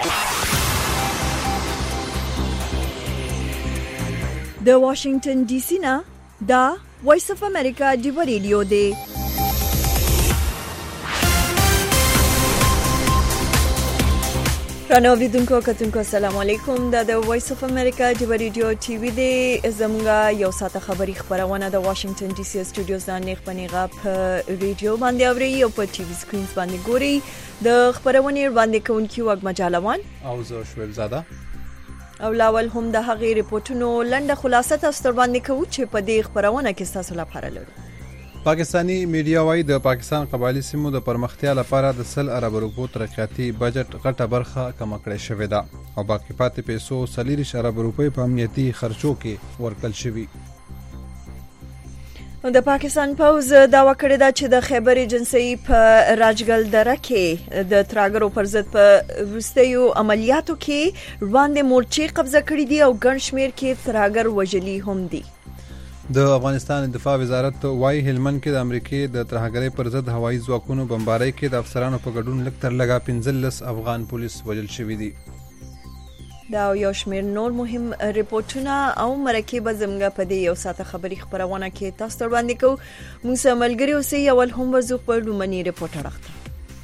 د واشنگټن ډي سي نه دا وایس اف امریکا ډیو ریډیو دی. رانوریدونکو کتونکو السلام علیکم. د وایس اف امریکا ډیو ریډیو ټي وی دی. زموږه یو ساعت خبری خبرونه د واشنگټن ډي سي سټوډیوز نه نیغ پنیغه په ریډیو باندې اوري او په ټي وی سکرینز باندې ګوري. د خبرونه باندې کوونکی وګ مجالوان او زه شویل زاده او لاول هم د هغې ریپورتونو لنډه خلاصه تاسو ته وړاندې کوو چې په دې خبرونه کې تاسو لپاره لرو. پاکستانی میډیا وايي د پاکستان قبایلی سیمو د پرمختیا لپاره د 100 ارب روپو ترقیاتي بجټ غټه برخه کم کړې شوې ده او باقی پاتې پیسو 40 ارب روپۍ په امنیتي خرچو کې ورکړل شوي. د پاکستان پوز داوا کړې ده چې د خیبر ایجنسی په راجګل دره کې د تراګرو پر ضد په وروستیو عملیاتو کې وړاندې مورچې قبضه کړې دي او ګڼ شمېر کې تراګر وژلي هم دي. د افغانستان دفاع وزارت وايي هلمند کې د امریکای د ترهګرۍ پر ضد هوایي ځواکونو بمبارۍ کې د افسرانو په ګډون لږ تر لږه 15 افغان پولیس وژل شوي دي. دا یو شمېر نور مهم ریپورتونه او مرکه به زموږ په دې یو ساعت خبری خبرونه کې تاسو ته وړاندې کوو. موږ سره ملګري اوسئ. اول هم وځو په لومړني ریپورت اړخ.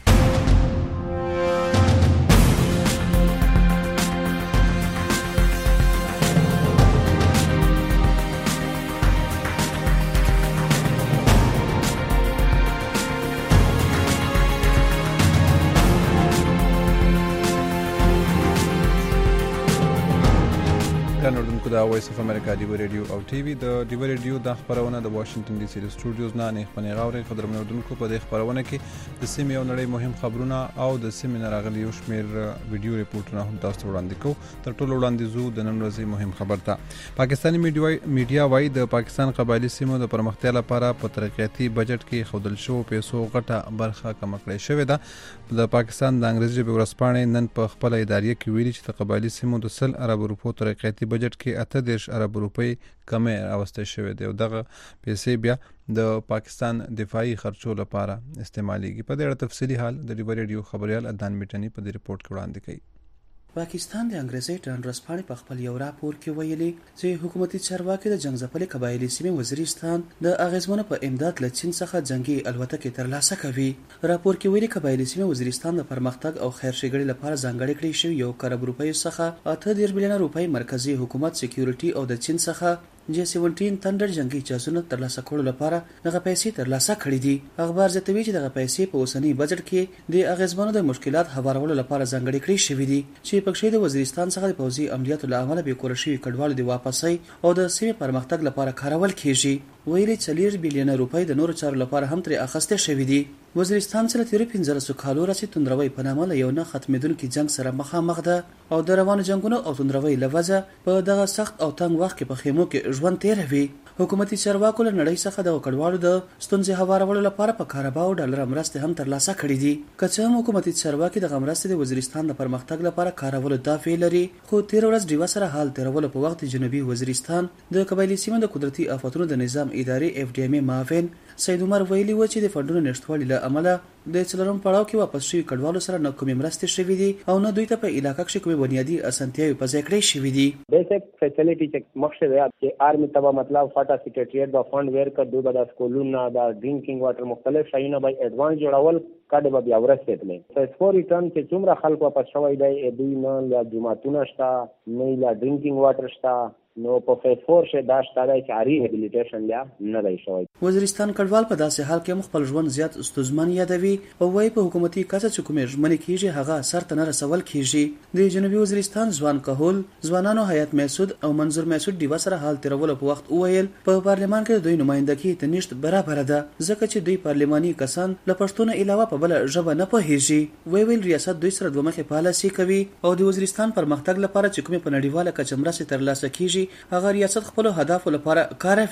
نوردونکو د وایس اف امریکا ډیو ریډیو او ټي وی د ډیو ریډیو د خبرونه د واشنگټن ډي سي سټوډیوز نه نه خپنه غوړي خبر نوردونکو په دې خبرونه کې د سیمې او نړۍ مهم خبرونه او د سیمې نه راغلي یو شمېر ویډیو ریپورتونه هم تاسو وړاندې کوو. تر ټولو وړاندې زو د نن ورځې مهم خبر ته پاکستاني میډیا وايي د پاکستان قبایلی سیمو د پرمختیا لپاره په ترقیاتي بجټ کې خودل شو پیسو غټه برخه کم کړې شوې ده. د پاکستان د انګریزي ژبې ورځپاڼې نن په خپل ادارې کې ویلي چې د قبایلی سیمو د 100 ارب روپو ترقیاتي بجټ کې 38 ارب روپۍ کمې راوستل شوې دي او دغه پیسې بیا د پاکستان دفاعي خرچو لپاره استعمالېږي. په دې اړه تفصیلي حال د ډیو ریډیو خبريال ادان میټنی په دې ریپورت کې وړاندې کړي. پاکستان د انګریزي ټرانسپارټ په خپل یو راپور کې ویلي چې حکومتي چارواکي د جنگ ځپلې قبایلی سیمې وزیرستان د اغیزمنو په امداد له چین څخه جنگي الوتکې ترلاسه کوي. راپور کې ویلي قبایلی سیمې وزیرستان د پرمختګ او خیر ښېګړې لپاره ځانګړې کړې شوې یو کروڑ روپۍ څخه 8 بلین روپۍ مرکزی حکومت سکیورټي او د چین څخه J-17 تندر جنگي جاسوسانو ترلاسه کولو لپاره دغه پیسې ترلاسه کړې دي. اخبار زیاتوي چې دغه پیسې په اوسنی بجټ کې د اغیزمنو د مشکلات هوارولو لپاره ځانګړې کړې شوې دي چې پکې د وزیرستان څخه د پوځي عملیاتو له امله به کور شوی کډوالو د واپسۍ او د سیمې پرمختګ لپاره کارول کیږي. ویلي 40 بلین روپۍ د نورو چارو لپاره هم ترې اخیستل شوې دي. وزیرستان سره تیر 15 کالو راځي توندروي په نامه له یو نه ختمېدونکي جنگ سره مخامخ ده او د روانو جنگونو او توندروي لوځه په دغه سخت او تنگ وخت کې په خیمو کې ژوند تیروي. حکومتي چارواکو له نړۍ څخه د کډوالو د ستونزې هوارولو لپاره په کارباو ډالر مرستې هم ترلاسه کړې دي. که څه هم حکومتي چارواکي د مرستې د وزیرستان د پرمختګ لپاره کارولو دافع لري خو تیر ورځ ډیوا سره حال تیرولو په وخت جنوبي وزیرستان د قبایلی سیمو د قدرتي آفاتونو د نظام ادارې FDM معاون سید عمر ویلي و چې د فندونو نشټوالي له امله د څلورم پړاو کې واپس شوي کډوالو سره نه کومې مرستې شوې دي او نه دوی ته په علاقه کې کومې بنیادي اسانتیاوې په ځای کړې شوې دي. بیسک فیسیلیټي چې مقصد دی چې آرمی تبا مطلب فاټا سیکریټریټ د فند ور کړ دوی د سکولونو د ډرینکینګ واټر مختلف شایونه به ایڈوانس جوړول کډه به بیا ورسېدلې. فور ریټرن چې څومره خلکو واپس شوی دی دوی نه لا جماعتونه شته نه لا ډرینکینګ واټر شته نو په فیز 4 شه دا شته چې اری ریهابلیټیشن بیا نه دی شوی. وزیرستان کډوال په داسې حال کې خپل ژوند زیات ستونزمن یادوي او وايي په حکومتي کچه چې کومې ژمنې کیږي هغه سر ته نه رسول کیږي. د جنوبي وزیرستان ځوان کهول ځوانانو حیات محسود او منظور محسود دیوا سره حال تیرولو په وخت وویل په پارلمان کې دوی نمائندګي ته نشته برابر ده ځکه چې دوی پارلماني کسان له پښتون علاوه په بل ژبه نه پوهیږي. ویل ریاست دوی سره دوه مخې پالیسي کوي او د وزیرستان پرمختګ لپاره چې کومې په نړیواله کچه مرستې ترلاسه کیږي هغه ریاست خپل هدف لپاره کاروي.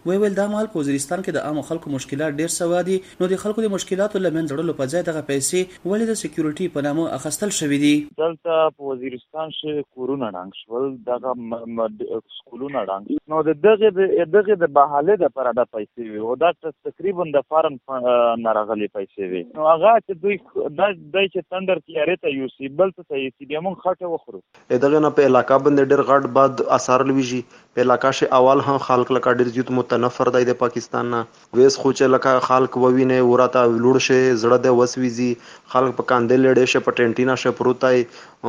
ویل دا مال په وزیرستان کې د عام خلکو مشکلات ډیر سوادي، نو د خلکو د مشکلاتو لمن ځړلو په ځای دغه پیسې ولې د سکیورټي په نامه اخیستل شوې دي. دلته په وزیرستان کې کورونه ډنګ شول، دغه سکولونه ډنګ، نو دغه د بحاله د پر د پیسې وي او دا تقریبا د فارم نه راغلي پیسې وي، نو هغه چې دوی چې تندر تیارې ته یوسي بل څه ته یې بیا موږ خټه وخورو. دغه نه په علاقہ باندې ډېر غټ باد اثر لويږي. په علاقہ شي اول هم خلک لکه ډېر زیات متنفر دی د پاکستان نه، ویس خو چې لکه خلک ووینه ورته لوړ شي زړه د وسويزي، خلک په کاندې لړې شي، په ټینټینا شي پروتای،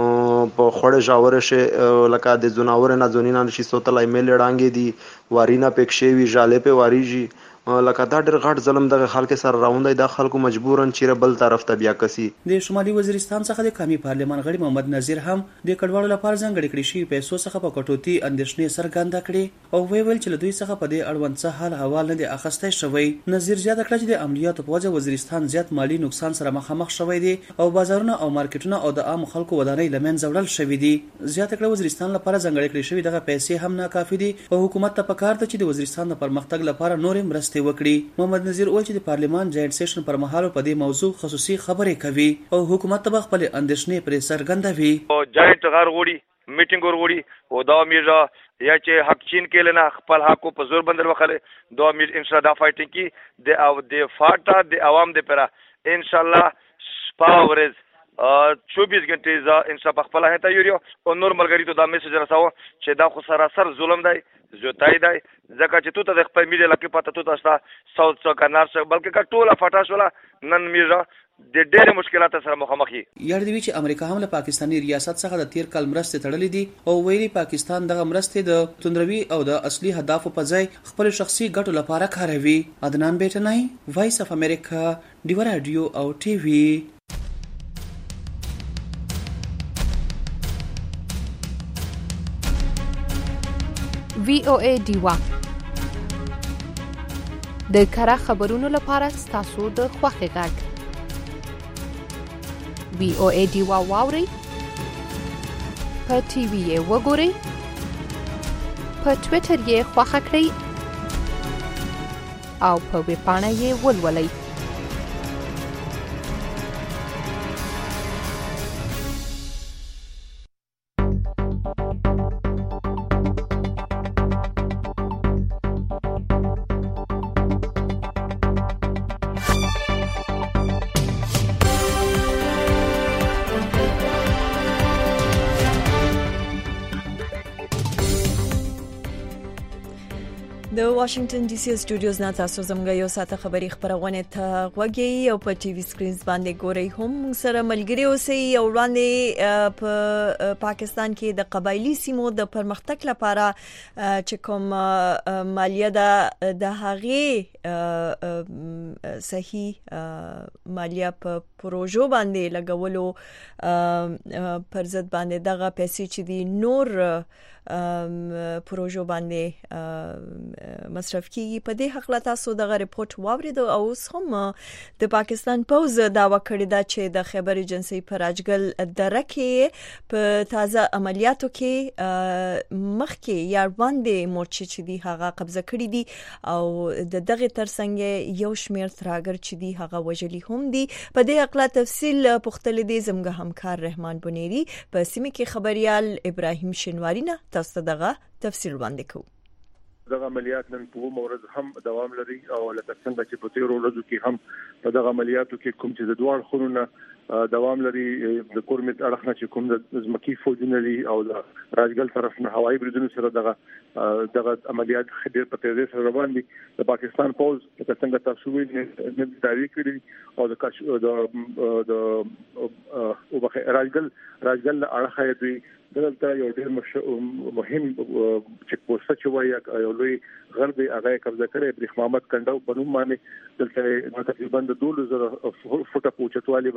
په خوړې جاور شي لکه د زناور نه زونینا شي سوتلای میل ډانګې دي وارینا پکښې وی جاله په واریږي، لکه دا ډېر غټ ظلم دغه خلک سره راوندای، د خلکو مجبورن چیرې بل طرف ته بیا کسي. د شمالي وزیرستان څخه د قومي پارلمان غړي محمد نذیر هم د کډوالو لپاره ځانګړي کړي شي پیسو څخه په کټوتی اندېښنې څرګنده کړي او ویل چې له دوی څخه په دې اړوند څه حال حوال نه دي اخیستی شوی. نذیر زیاته کړه چې د عملیاتو په وجه وزیرستان زیات مالی نقصان سره مخامخ شوی دی او بازارونه او مارکیټونه او د عام خلکو ودانۍ لمن ځوړل شوی دي. زیاته کړه وزیرستان لپاره ځانګړي کړي شوی دغه پیسې هم ناکافي دي او حکومت ته پکار ده چې د وزیرستان د پرمختګ لپاره نورې مرستې وکړي. محمد نذیر وایي چې د پارلمان جاینټ سیشن پر مهال په دې موضوع خصوصي خبرې کوي او حکومت ته خپل اندېښنې پرې څرګندوي. جاینټ غار وړي میټینګ وروړي او دا میرا یا چې حق چین کې لنا خپل حق په زور بندر وخله دا میر ان شاء الله فایټینګ کی د فاټا د عوام د پره ان شاء الله پاورز 24 غنټې ز ان شاء الله خپل هته یو او نور ملګری ته دا میسج رساو چې دا خو سراسر ظلم دی زوتای دی ځکه چې تو ته خپل میډیا لکه پته تو تاسو ساوث څخه نار څخه بلکې کټوله فاټا شولا نن میرا د ډېر مشکلات سره مخامخ دي. یاد دی چې امریکا هم له پاکستاني ریاست څخه د تیر کال مرستې تړلې دي او ویلي پاکستان دغه مرستې د توندروي او د اصلي هدفو په ځای خپل شخصي ګټو لپاره کاروي. عدنان بیٹنای، وایس اف امریکا، ډیو رادیو او ټي وي. VOA ډیوا د کره خبرونو لپاره ستاسو د خوښي غږ VOA ډیوا واوري په ټي وي یې وګورئ، په ټویټر یې خوښه کړئ او په ویب پاڼه یې ولولئ. د واشنگټن ډي سي سټوډیوز نه تاسو زموږ یو ساعت خبري خبرونه ته غوږی او په ټي وي سکرینز باندې ګورئ. هم سره ملګری اوسئ او وړاندې په پاکستان کې د قبایلی سیمو د پرمختګ لپاره چې کوم مالیه د هغه صحیح مالیه په پروژو باندې لګولو پر ضد باندې دغه پیسې چې دی نور پروژو باندې مصرف کیږي. په دې حق لا تاسو دغه ریپورت واورید او اوس هم د پاکستان پوز داوا کړی دا چې د خیبر ایجنسی پر راجګل درکه په تازه عملیاتو کې مخکې یا باندې مورچې چې دی هغه قبضه کړی دي او د دغه ترڅنګ یو شمیر تراګر چې دی هغه وجلی هم دي. په دې حق لا تفصیل پختل دي زموږ همکار رحمان بنيري په سیمه کې خبريال ابراهيم شنواری نه تاسو دغه تفصیل وړاندې کوو. دغه عملیات نن په مورز هم دوام لري او لکه څنګه چې په تیرو ورځو کې هم په دغه عملیاتو کې کوم چې د دوه خونونه دوام لري د کورمت اړخنه چې کوم د زمکی فوجونه لري او د راجګل طرف نه هوایي بریدونو سره دغه عملیات خډیر په تیزه سره روان دي. د پاکستان پوز لکه څنګه تاسو ویل نه تاریخ کړی او د راجګل اړخه دی دلته یو ډېر مهم چک پوسټ چې وایي یو لوی غربي هغه قبضه کړي بریښ محمد کنډو په نوم باندې دلته تقریبا د 2000 فوټه پوچتوالي باندې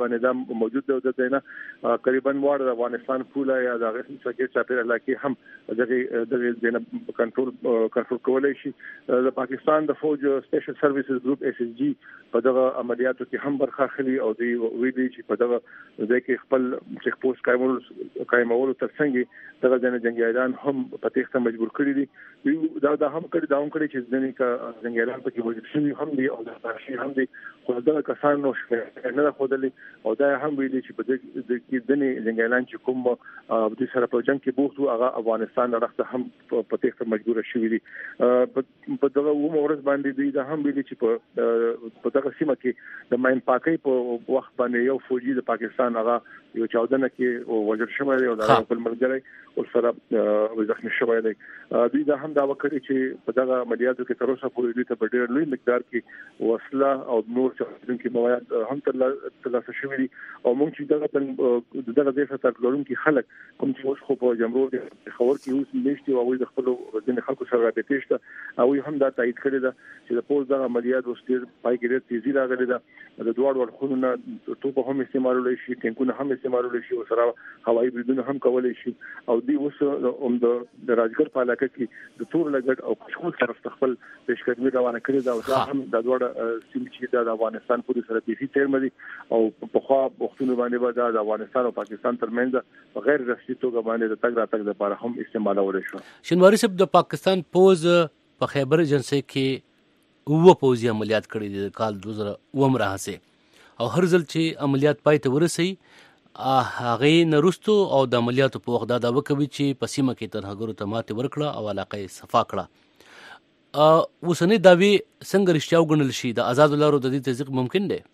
هم موجود دی د دینه قریبا وړ د افغانستان پوله یا د غیر سکه چاپیر علاقې هم دغه دینه کنټرول کولای شي. د پاکستان د فوج سپیشل سرویسز ګروپ SSG په دغه عملیاتو کې هم برخه اخلي او دوی ویلي چې په دغه ځای کې خپل چیک پوسټ قائمولو ترڅنګ دغه جنگیالان هم په تېښته مجبور کړي دي. دا هم کړي چې ځینې جنگیالان په کې وجود شوي هم دي او د ترشي هم دي خو دغه کسان نو نه خودلي او دا هم ویلي چې په دې کې ځینې جنگیالان چې کوم د سره په جنگ کې بوخت هغه افغانستان راځه هم په تېښته مجبور شوي دي. په دغه ورځ باندې دوی دا هم ویلي چې په دغه سیمه کې د ماین پاکي په وخت باندې یو فوجي د پاکستان هغه یو چاودنه کې وژل شوی دی او دا خپل ملګری او سره زخمی شوی دی. دوی دا هم دا وکړي چې په دغه عملیاتو کې تر اوسه پورې دوی ته په ډېر لوی مقدار کې وسله او نور څه مواد هم ترلاسه شوي دي او موږ چې دغه ځای څخه ترلاسه خلک کوم چې اوس خو په جمهور خبر کې اوس نشته او د خپل ځینې خلکو سره رابطه شته او هم دا تایید کړی ده چې د پوز دغه عملیات اوس ډېر پای کې ډېر تیزی راغلی ده. د دوه ورخونه توپ هم استعمالول شي ټینکونه هم استعمالول شي او سره هوایي بریدونه هم کولای شي او دوی اوس د راجګر په علاقه کې د تور لګټ او کشمیر طرف خپل پیشقدمي روانه کړې ده او دا هم د دوه سیمې چې د افغانستان پولیس سره پیسي ترمدي او په خوا وختونو باندې د افغانستان او پاکستان ترمنځ غیر رسمي توګه باندې د تګ راتګ لپاره هم استعمالول شو. شینواری صاحب د پاکستان پوز په خیبر ایجنسی کې وو پوزي عملیات کړي دي کال 2009 راهسه او هر ځل چې عملیات پای ته ورسي هغه نرستو او د عملیاتو په وخت دا وکوي چې په سیمه کې ترهګرو ته ماته ورکړه او علاقه صفا کړه. اوسنۍ داوی څنګه رښتیا وګڼل شي د آزاد لارو د دې تزریق ممکن دی؟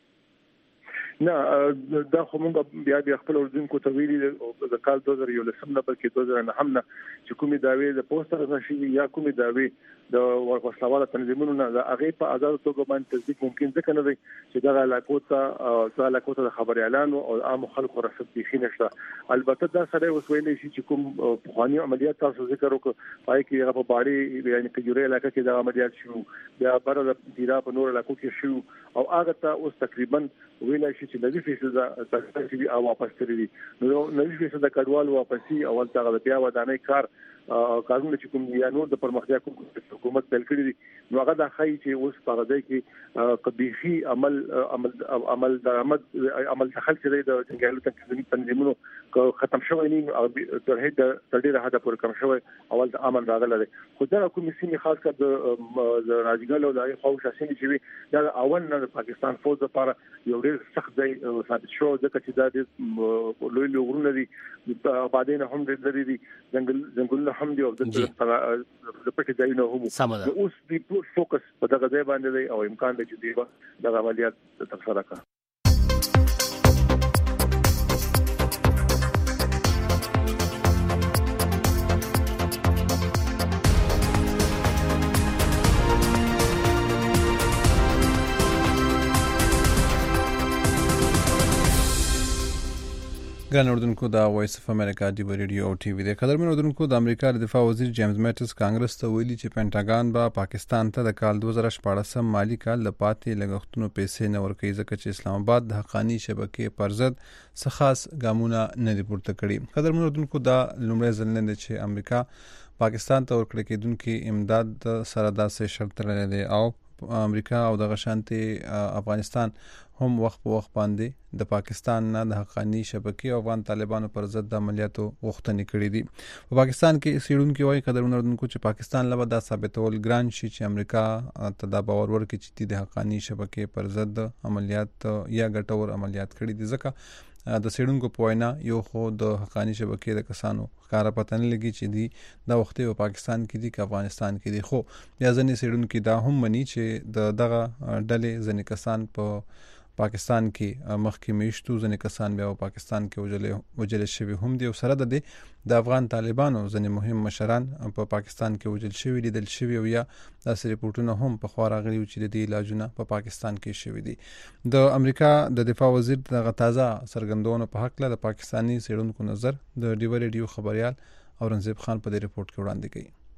نه دا خو موږ بیا خپل اردوونکو ته ویلي د کال 2011 نه بلکې 2009 نه چې کومې داوی د پوسټر راشي یا کومې داوی د وسلواله تنظیمونو نه د هغه په آزاد توګه باندې تصدیق ممکن ځکه نه دی چې دا علاقو ته خبر اعلان او عام خلکو رسد بيخي نشته. البته دا سره وسویلې شي چې کوم پخوانی عملیات تاسو ذکر وکړ پای کې هغه په باړي یعنی کجوري علاقه کې دا عملیات شو بیا بر د دیرا په نور علاقو کې شو او هغه ته اوس تقریبا ویلای شي چې 90% تقریبا او واپس کړی دي نو 90% کډوال واپسی اول څنګه بیا ودانې کارونه چې کوم یا نور د پرمختیا کوم حکومت تل کړی دي نو هغه د خای چې اوس په غځای کې قبيحي عمل درآمد عمل دخل چې د جنګیالو تنظیمونو ختم شوی نه او تر هدا ډیره هدا پر کم شوی اول د امن راغله خو دا کوم سیمه خاص کر د راجګل او د خو شاسین چې دا اول نه د پاکستان فوج لپاره یو ډیر سخت ځای ثابت شو ځکه چې دا د لوی لوګرونه دي بعدين هم د ځنګلونه هم دی او د پټي ځایونه هم اوس د فوکس په دغه ځای باندې دی او امکان دی چې د عملیات ترسره کړي. ګران اردوونکو دا وایس اف امریکا دی ریډیو او ټي وي د قدرمن اردوونکو د امریکا د دفاع وزیر جیمز میټس کانګرس ته ویلي چې پینټاګان به پاکستان ته د کال 2014 مالی کال د پاتې لګښتونو پیسې نه ورکوي ځکه چې اسلام آباد د حقانی شبکې پر ضد څه خاص ګامونه نه دي پورته کړي. قدرمن اردوونکو دا لومړی ځل نه دی چې امریکا پاکستان ته ورکړل کېدونکي امداد سره داسې شرط لري دی او امریکا او د غشانتي افغانستان هم وخت په وخت باندې د پاکستان نه د حقانی شبکې او افغان طالبانو پر ضد د عملیاتو غوښتنې کړې دي. په پاکستان کې سیډونکو وايي قدرمن اردوونکو چې پاکستان لبا دا ثابتول ګران شي چې امریکا ته دا باور ورکړي چې د حقانی شبکې پر ضد عملیات یا ګټور عملیات کړي دي ځکه د سیډونکو په وینا یو خو د حقانی شبکې د کسانو ښکارا پته نه لګي چې دی د وخت په پاکستان کې دي که افغانستان کې دي خو بیا ځنې سیډونکو دا هم مني چې دغه ډلې ځنې کسان په پاکستان کې مخکې میشتو ځنې کسان بیا په پاکستان کې وجل شوي هم دي او سره د افغان طالبانو ځنې مهم مشران په پاکستان کې وجل شوي لیدل شوي او یا داسې ریپورټونه هم په خوا راغلي چې د دې علاجونه په پاکستان کې شوي دي. د امریکا د دفاع وزیر دغه تازه څرګندونو په حق له د پاکستاني سیډونکو نظر د ډیو ریډیو خبريال اورنګزیب خان په دې ریپورت کې وړاندې کړي.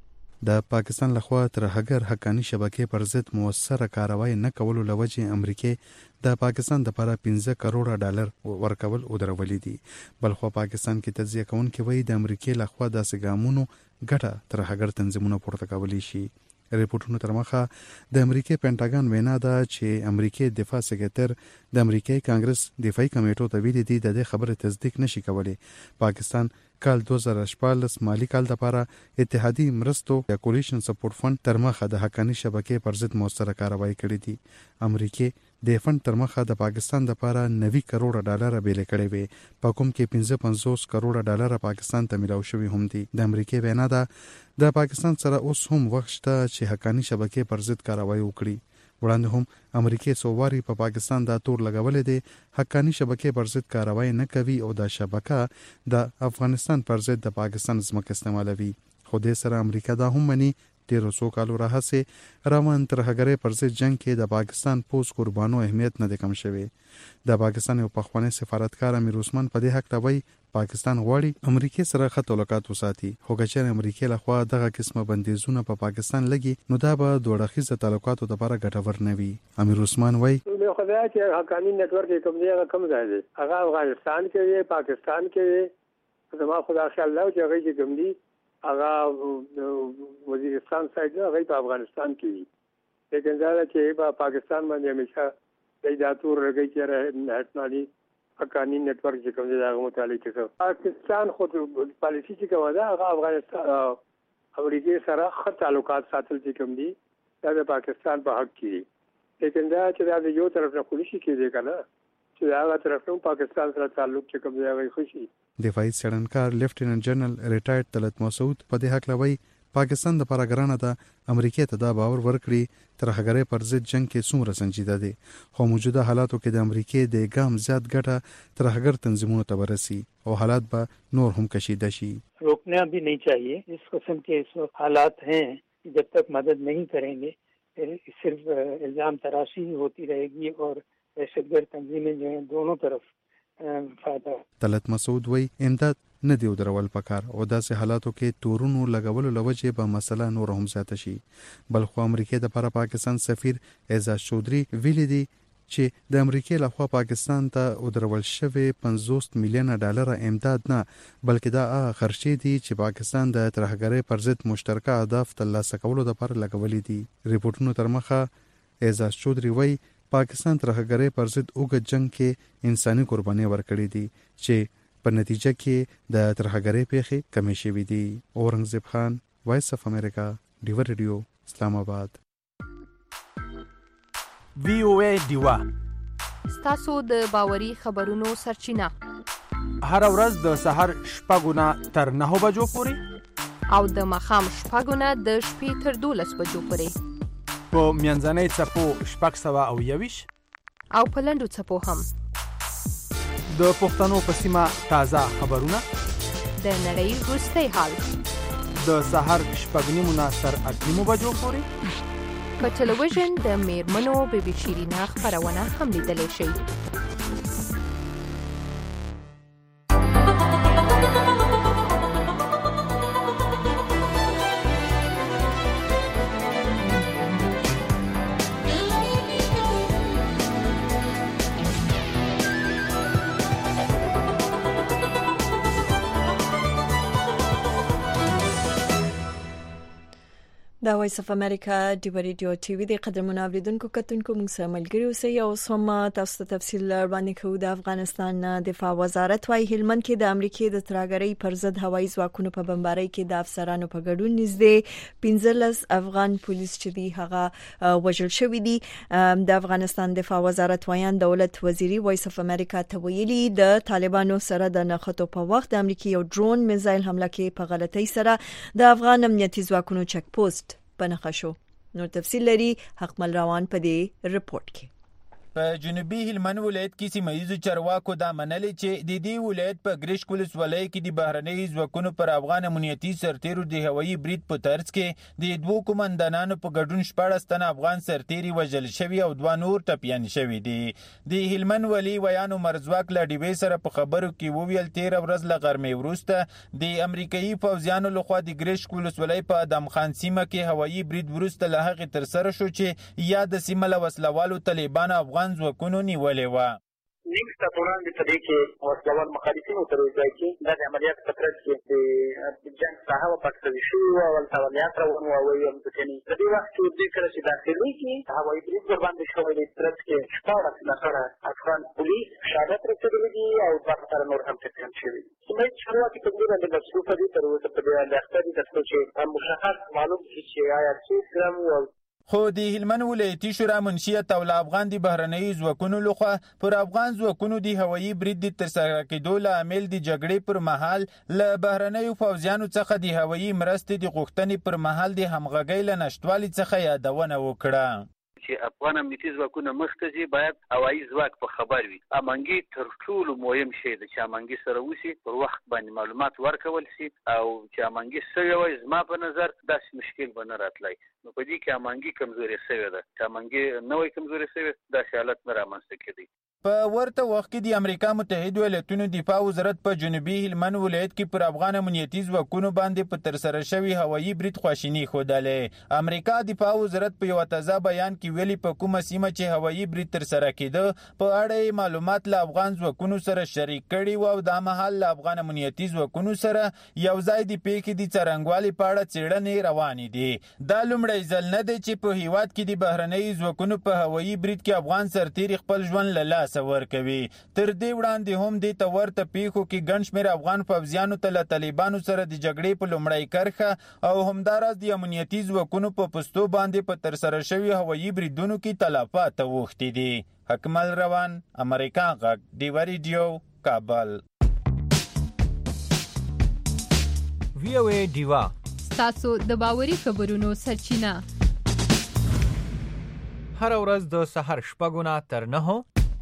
د پاکستان لخوا ترهګر حقانی شبکې پر ضد موثره کاروایی نه کولو لوجه امریکا د پاکستان د لپاره 15 کروڑه ډالر ورکول او درولې دي. بلخو پاکستان کې تجزیه کوونکي وایي د امریکا لخوا داسې ګامونو ګټه ترهګر تنظیمونو پورته کولی شي. ریپورتونو تر مخه د امریکای پینټاګان وینا ده چې امریکای دفاع سکرټر د امریکای کانګرس دفاعي کمیټو ته ویلي دي د خبره تصدیق نشي کولی. پاکستان کال 2014 مالی کال لپاره اتحادی مرستو یا کولیشن سپورټ فند تر مخه د حقانی شبکې پر ضد موثره کاروایی کړې دي. امریکای د فند تر مخه د پاکستان لپاره 90 کروڑه ډالر بیل کړي وي، په کوم کې 55 کروڑه ډالر پاکستان ته ملاو شوی هم دي. د امریکای وینا ده د پاکستان سره اوس هم وخت شته چې حقانی شبکې پر ضد کاروایی وکړي. وړاندې هم امریکای سوواري په پاکستان دا تور لګولې دي حقانی شبکې پر ضد کاروایی نه کوي او دا شبکه د افغانستان پر ضد د پاکستان ځمکه استعمالوي. خو دې سره امریکا دا هم مني تیرو څو کالو راهیسې روان ترهګرۍ پر ضد جنگ کې د پاکستان پوز قربانو اهمیت نه دی کم شوی. د پاکستان یو پخوانی سفارتکار امیر عثمان په دې حق لوي پاکستان غواړي امریکا سره ښه تعلقات وساتي، خو که امریکا لخوا دغه قسمه بندیزونه په پاکستان لګي نو دا به دوه اړخیزه تعلقاتو لپاره ګټور نه وي. امیر عثمان وایي نو خدای چې حقانی نت ورک کوم دی هغه کم ځای دی، هغه افغانستان کې دی، پاکستان کې دی. زما خدا خیال له چې هغه کوم دی هغه وزیرستان سایډ هغه په افغانستان کې دی، لیکن دا چې په پاکستان باندې همیشه دیداتور رګی چې هټمالي حقانی نت ورک چې کوم دی هغه متعلق څه پاکستان خو پالیسی چې کوي دا هغه افغانستان امریکا سره ښه تعلقات ساتل چې کوم دی دا د پاکستان په حق کې دی. لیکن دا چې دا یو طرف نه خولشي کېږي کنه چې هغه طرف نو پاکستان سره تعلق چې کوم دی هغه خوشي. دفاعي څېړنکار لیفټیننټ جنرال ریټایرډ طلعت مسعود په دې حق لوي پاکستان د پاراګرانه ده امریکا ته دا باور ورکړي ترهګرۍ پر ضد جنگ کې څومره سنجیده دي، خو موجوده حالاتو کې د امریکا د ګام زیات ګټه ترهګر تنظیمونو ته ورسي او حالات به نور هم کشیده شي. روکنا भी नहीं चाहिए. इस किस्म के इस हालात हैं जब तक मदद नहीं करेंगे सिर्फ इल्जाम तराशी होती रहेगी और दहशतगर्द तंजीमें जो हैं दोनों तरफ फायदा. طلعت مسعود وایي امداد نه دی درول پکار او داسې حالاتو کې تورونو لګولو لوجه به مسله نور هم زیاته شي. بلخو امریکا د لپاره پاکستان سفیر اعزاز چودري ویلي دي چې د امریکا لخوا پاکستان ته درول شوی 50 میلیون ډالر امداد نه بلکې دا خرچې دي چې پاکستان د ترهګرۍ پر ضد مشترکه اهداف ترلاسه کولو لپاره لګولې دي. ریپورتونو تر مخه اعزاز چودري وایي پاکستان ترهګرۍ پر ضد اوږد جنگ کې انساني قرباني ورکړې دي چې په نتیجه کې د ترهګرۍ پیښې کمې شوې دي. اورنګزیب خان، وایس اف امریکا، ډیوا ریډیو، اسلام آباد. وی او ای ډیوا ستاسو د باوري خبرونو سرچینه هر ورځ د سحر 6 تر 9 بجو پورې او د ماښام 6 د شپې تر 12 بجو پورې په میانځنۍ څپو 621 او په لنډو څپو هم د پښتنو په سیمه تازه خبرونه د نړۍ وروستی حال د سحر 6 تر 8 بجو پورې په ټلویزیون د میرمنو بي بي شیرینا خبرونه هم لیدلی شئ. دا وایس اف امریکا ډیوا ریډیو ټي وي د قدرمن اوریدونکو کتونکو موږ سره ملګری اوسئ او سم تاسو ته تفصیل باندې کوو. د افغانستان دفاع وزارت وايي هلمند کې د امریکای د ترهګرۍ پر ضد هوایي ځواکونو په بمبارۍ کې د افسرانو په ګډون نږدې 15 افغان پولیس چې دی هغه وژل شوی دي. د افغانستان دفاع وزارت وایي دولت وزیری وایس اف امریکا ته ویلي د طالبانو سره د نخښتو په وخت د امریکای یو ډرون میزایل حمله کې په غلطۍ سره د افغان امنیتي ځواکونو چک پوسټ پنخښو. نو تفصیل لري حقمل روان په دې رپورت کې. په جنوبي هلمند ولایت کې سیمهییزو چارواکو دا منلي چې د دې ولایت په ګرشک ولسوالۍ کې د بهرنیو ځواکونو پر افغان امنیتي سرتیرو د هوایي برید په ترڅ کې د 2 قومندانانو په ګډون 14 تنه افغان سرتیري وژل شوي او 2 نور ټپیان شوي دي. د هلمند ولي ویان عمر ځواک له ډیوې سره په خبرو کې وویل 13 ورځ له غرمې وروسته د امریکایي پوځیانو لخوا د ګرشک ولسوالۍ په ادم خان سیمه کې هوایي برید وروسته له هغې ترسره شو چې یا د سیمه له وسلوالو طالبانو افغان ځواکونو نیولې وه. نیم ساعت وړاندې په دې کې وسلوال مخالفینو تر ځای کې دا د عملیات په ترڅ کې د جنګ ساحه وپاکه شوې وه او هلته عملیات روان وو او البتنې په دې وخت کې دوی کله چې داخلېږي هوایي برید ورباندې شوی دی. ترڅ کې 14 نفره افغان پولیس شهادت رسېدلي دي او 2 نفره نور هم ټپیان شوي دي. سیمهییز چارواکي په دې باندې مصروفه دي تر اوسه په دې اندېښته دي تر څو چې مشخص معلوم شي چې آیا څوک ګرم. خو د هلمند ولایتي شورا منشیت اوله افغان د بهرنیو ځواکونو لخوا پر افغان ځواکونو د هوایي برید د ترسره کېدو لامل د جګړې پر مهال له بهرنیو پوځیانو څخه د هوایي مرستې د غوښتنې پر مهال د همغږۍ له نشتوالي څخه یادونه وکړه. چې افغان امنیتي ځواکونه مخته ځي باید هوایي ځواک په خبر وي. امنګي تر ټولو مهم شی دی چې امنګي سره وسی پر وخت باندې معلومات ورکول شي او چې امنګي سوی وي زما په نظر داسې مشکل به نه راتلی. نو په دې کې امنګي کمزوري شوې ده. چې امنګي نه وي کمزوري شوې داسې حالت نه رامنځته کېدی. په ورته وخت کې د امریکا متحده ایالاتونو دفاع وزارت په جنوبي هلمند ولایت کې پر افغان امنیتي ځواکونو باندې په ترسره شوي هوایي برید خواشیني ښودلې. امریکا دفاع وزارت په یو تازه بیان کې ویلي په کومه سیمه چې هوایي برید ترسره کېده په اړه معلومات له افغان ځواکونو سره شریک کړي وو او دا مهال له افغان امنیتي ځواکونو سره یو ځای د پیښې د څرنګوالي په اړه څېړنې روانې دي. دا لومړی ځل نه دی چې په هیواد کې د بهرنیو ځواکونو په هوایي برید کې افغان سرتیري خپل ژوند له لاسه ورکوي. تر دې وړاندې هم دې ته ورته پیښو کې ګڼ شمېر افغان پوځیانو ته له طالبانو سره د جګړې په لومړۍ کرښه او همداراز د امنیتي ځواکونو په پوستو باندې په ترسره شوي هوایي بریدونو کې تلفات اوښتي دي. حکمل روان، امریکا غږ، ډیوه ریډیو، کابل. وی او ای ډیوا ستاسو د باوري خبرونو سرچینه. هر ورځ د سحر 6 تر 9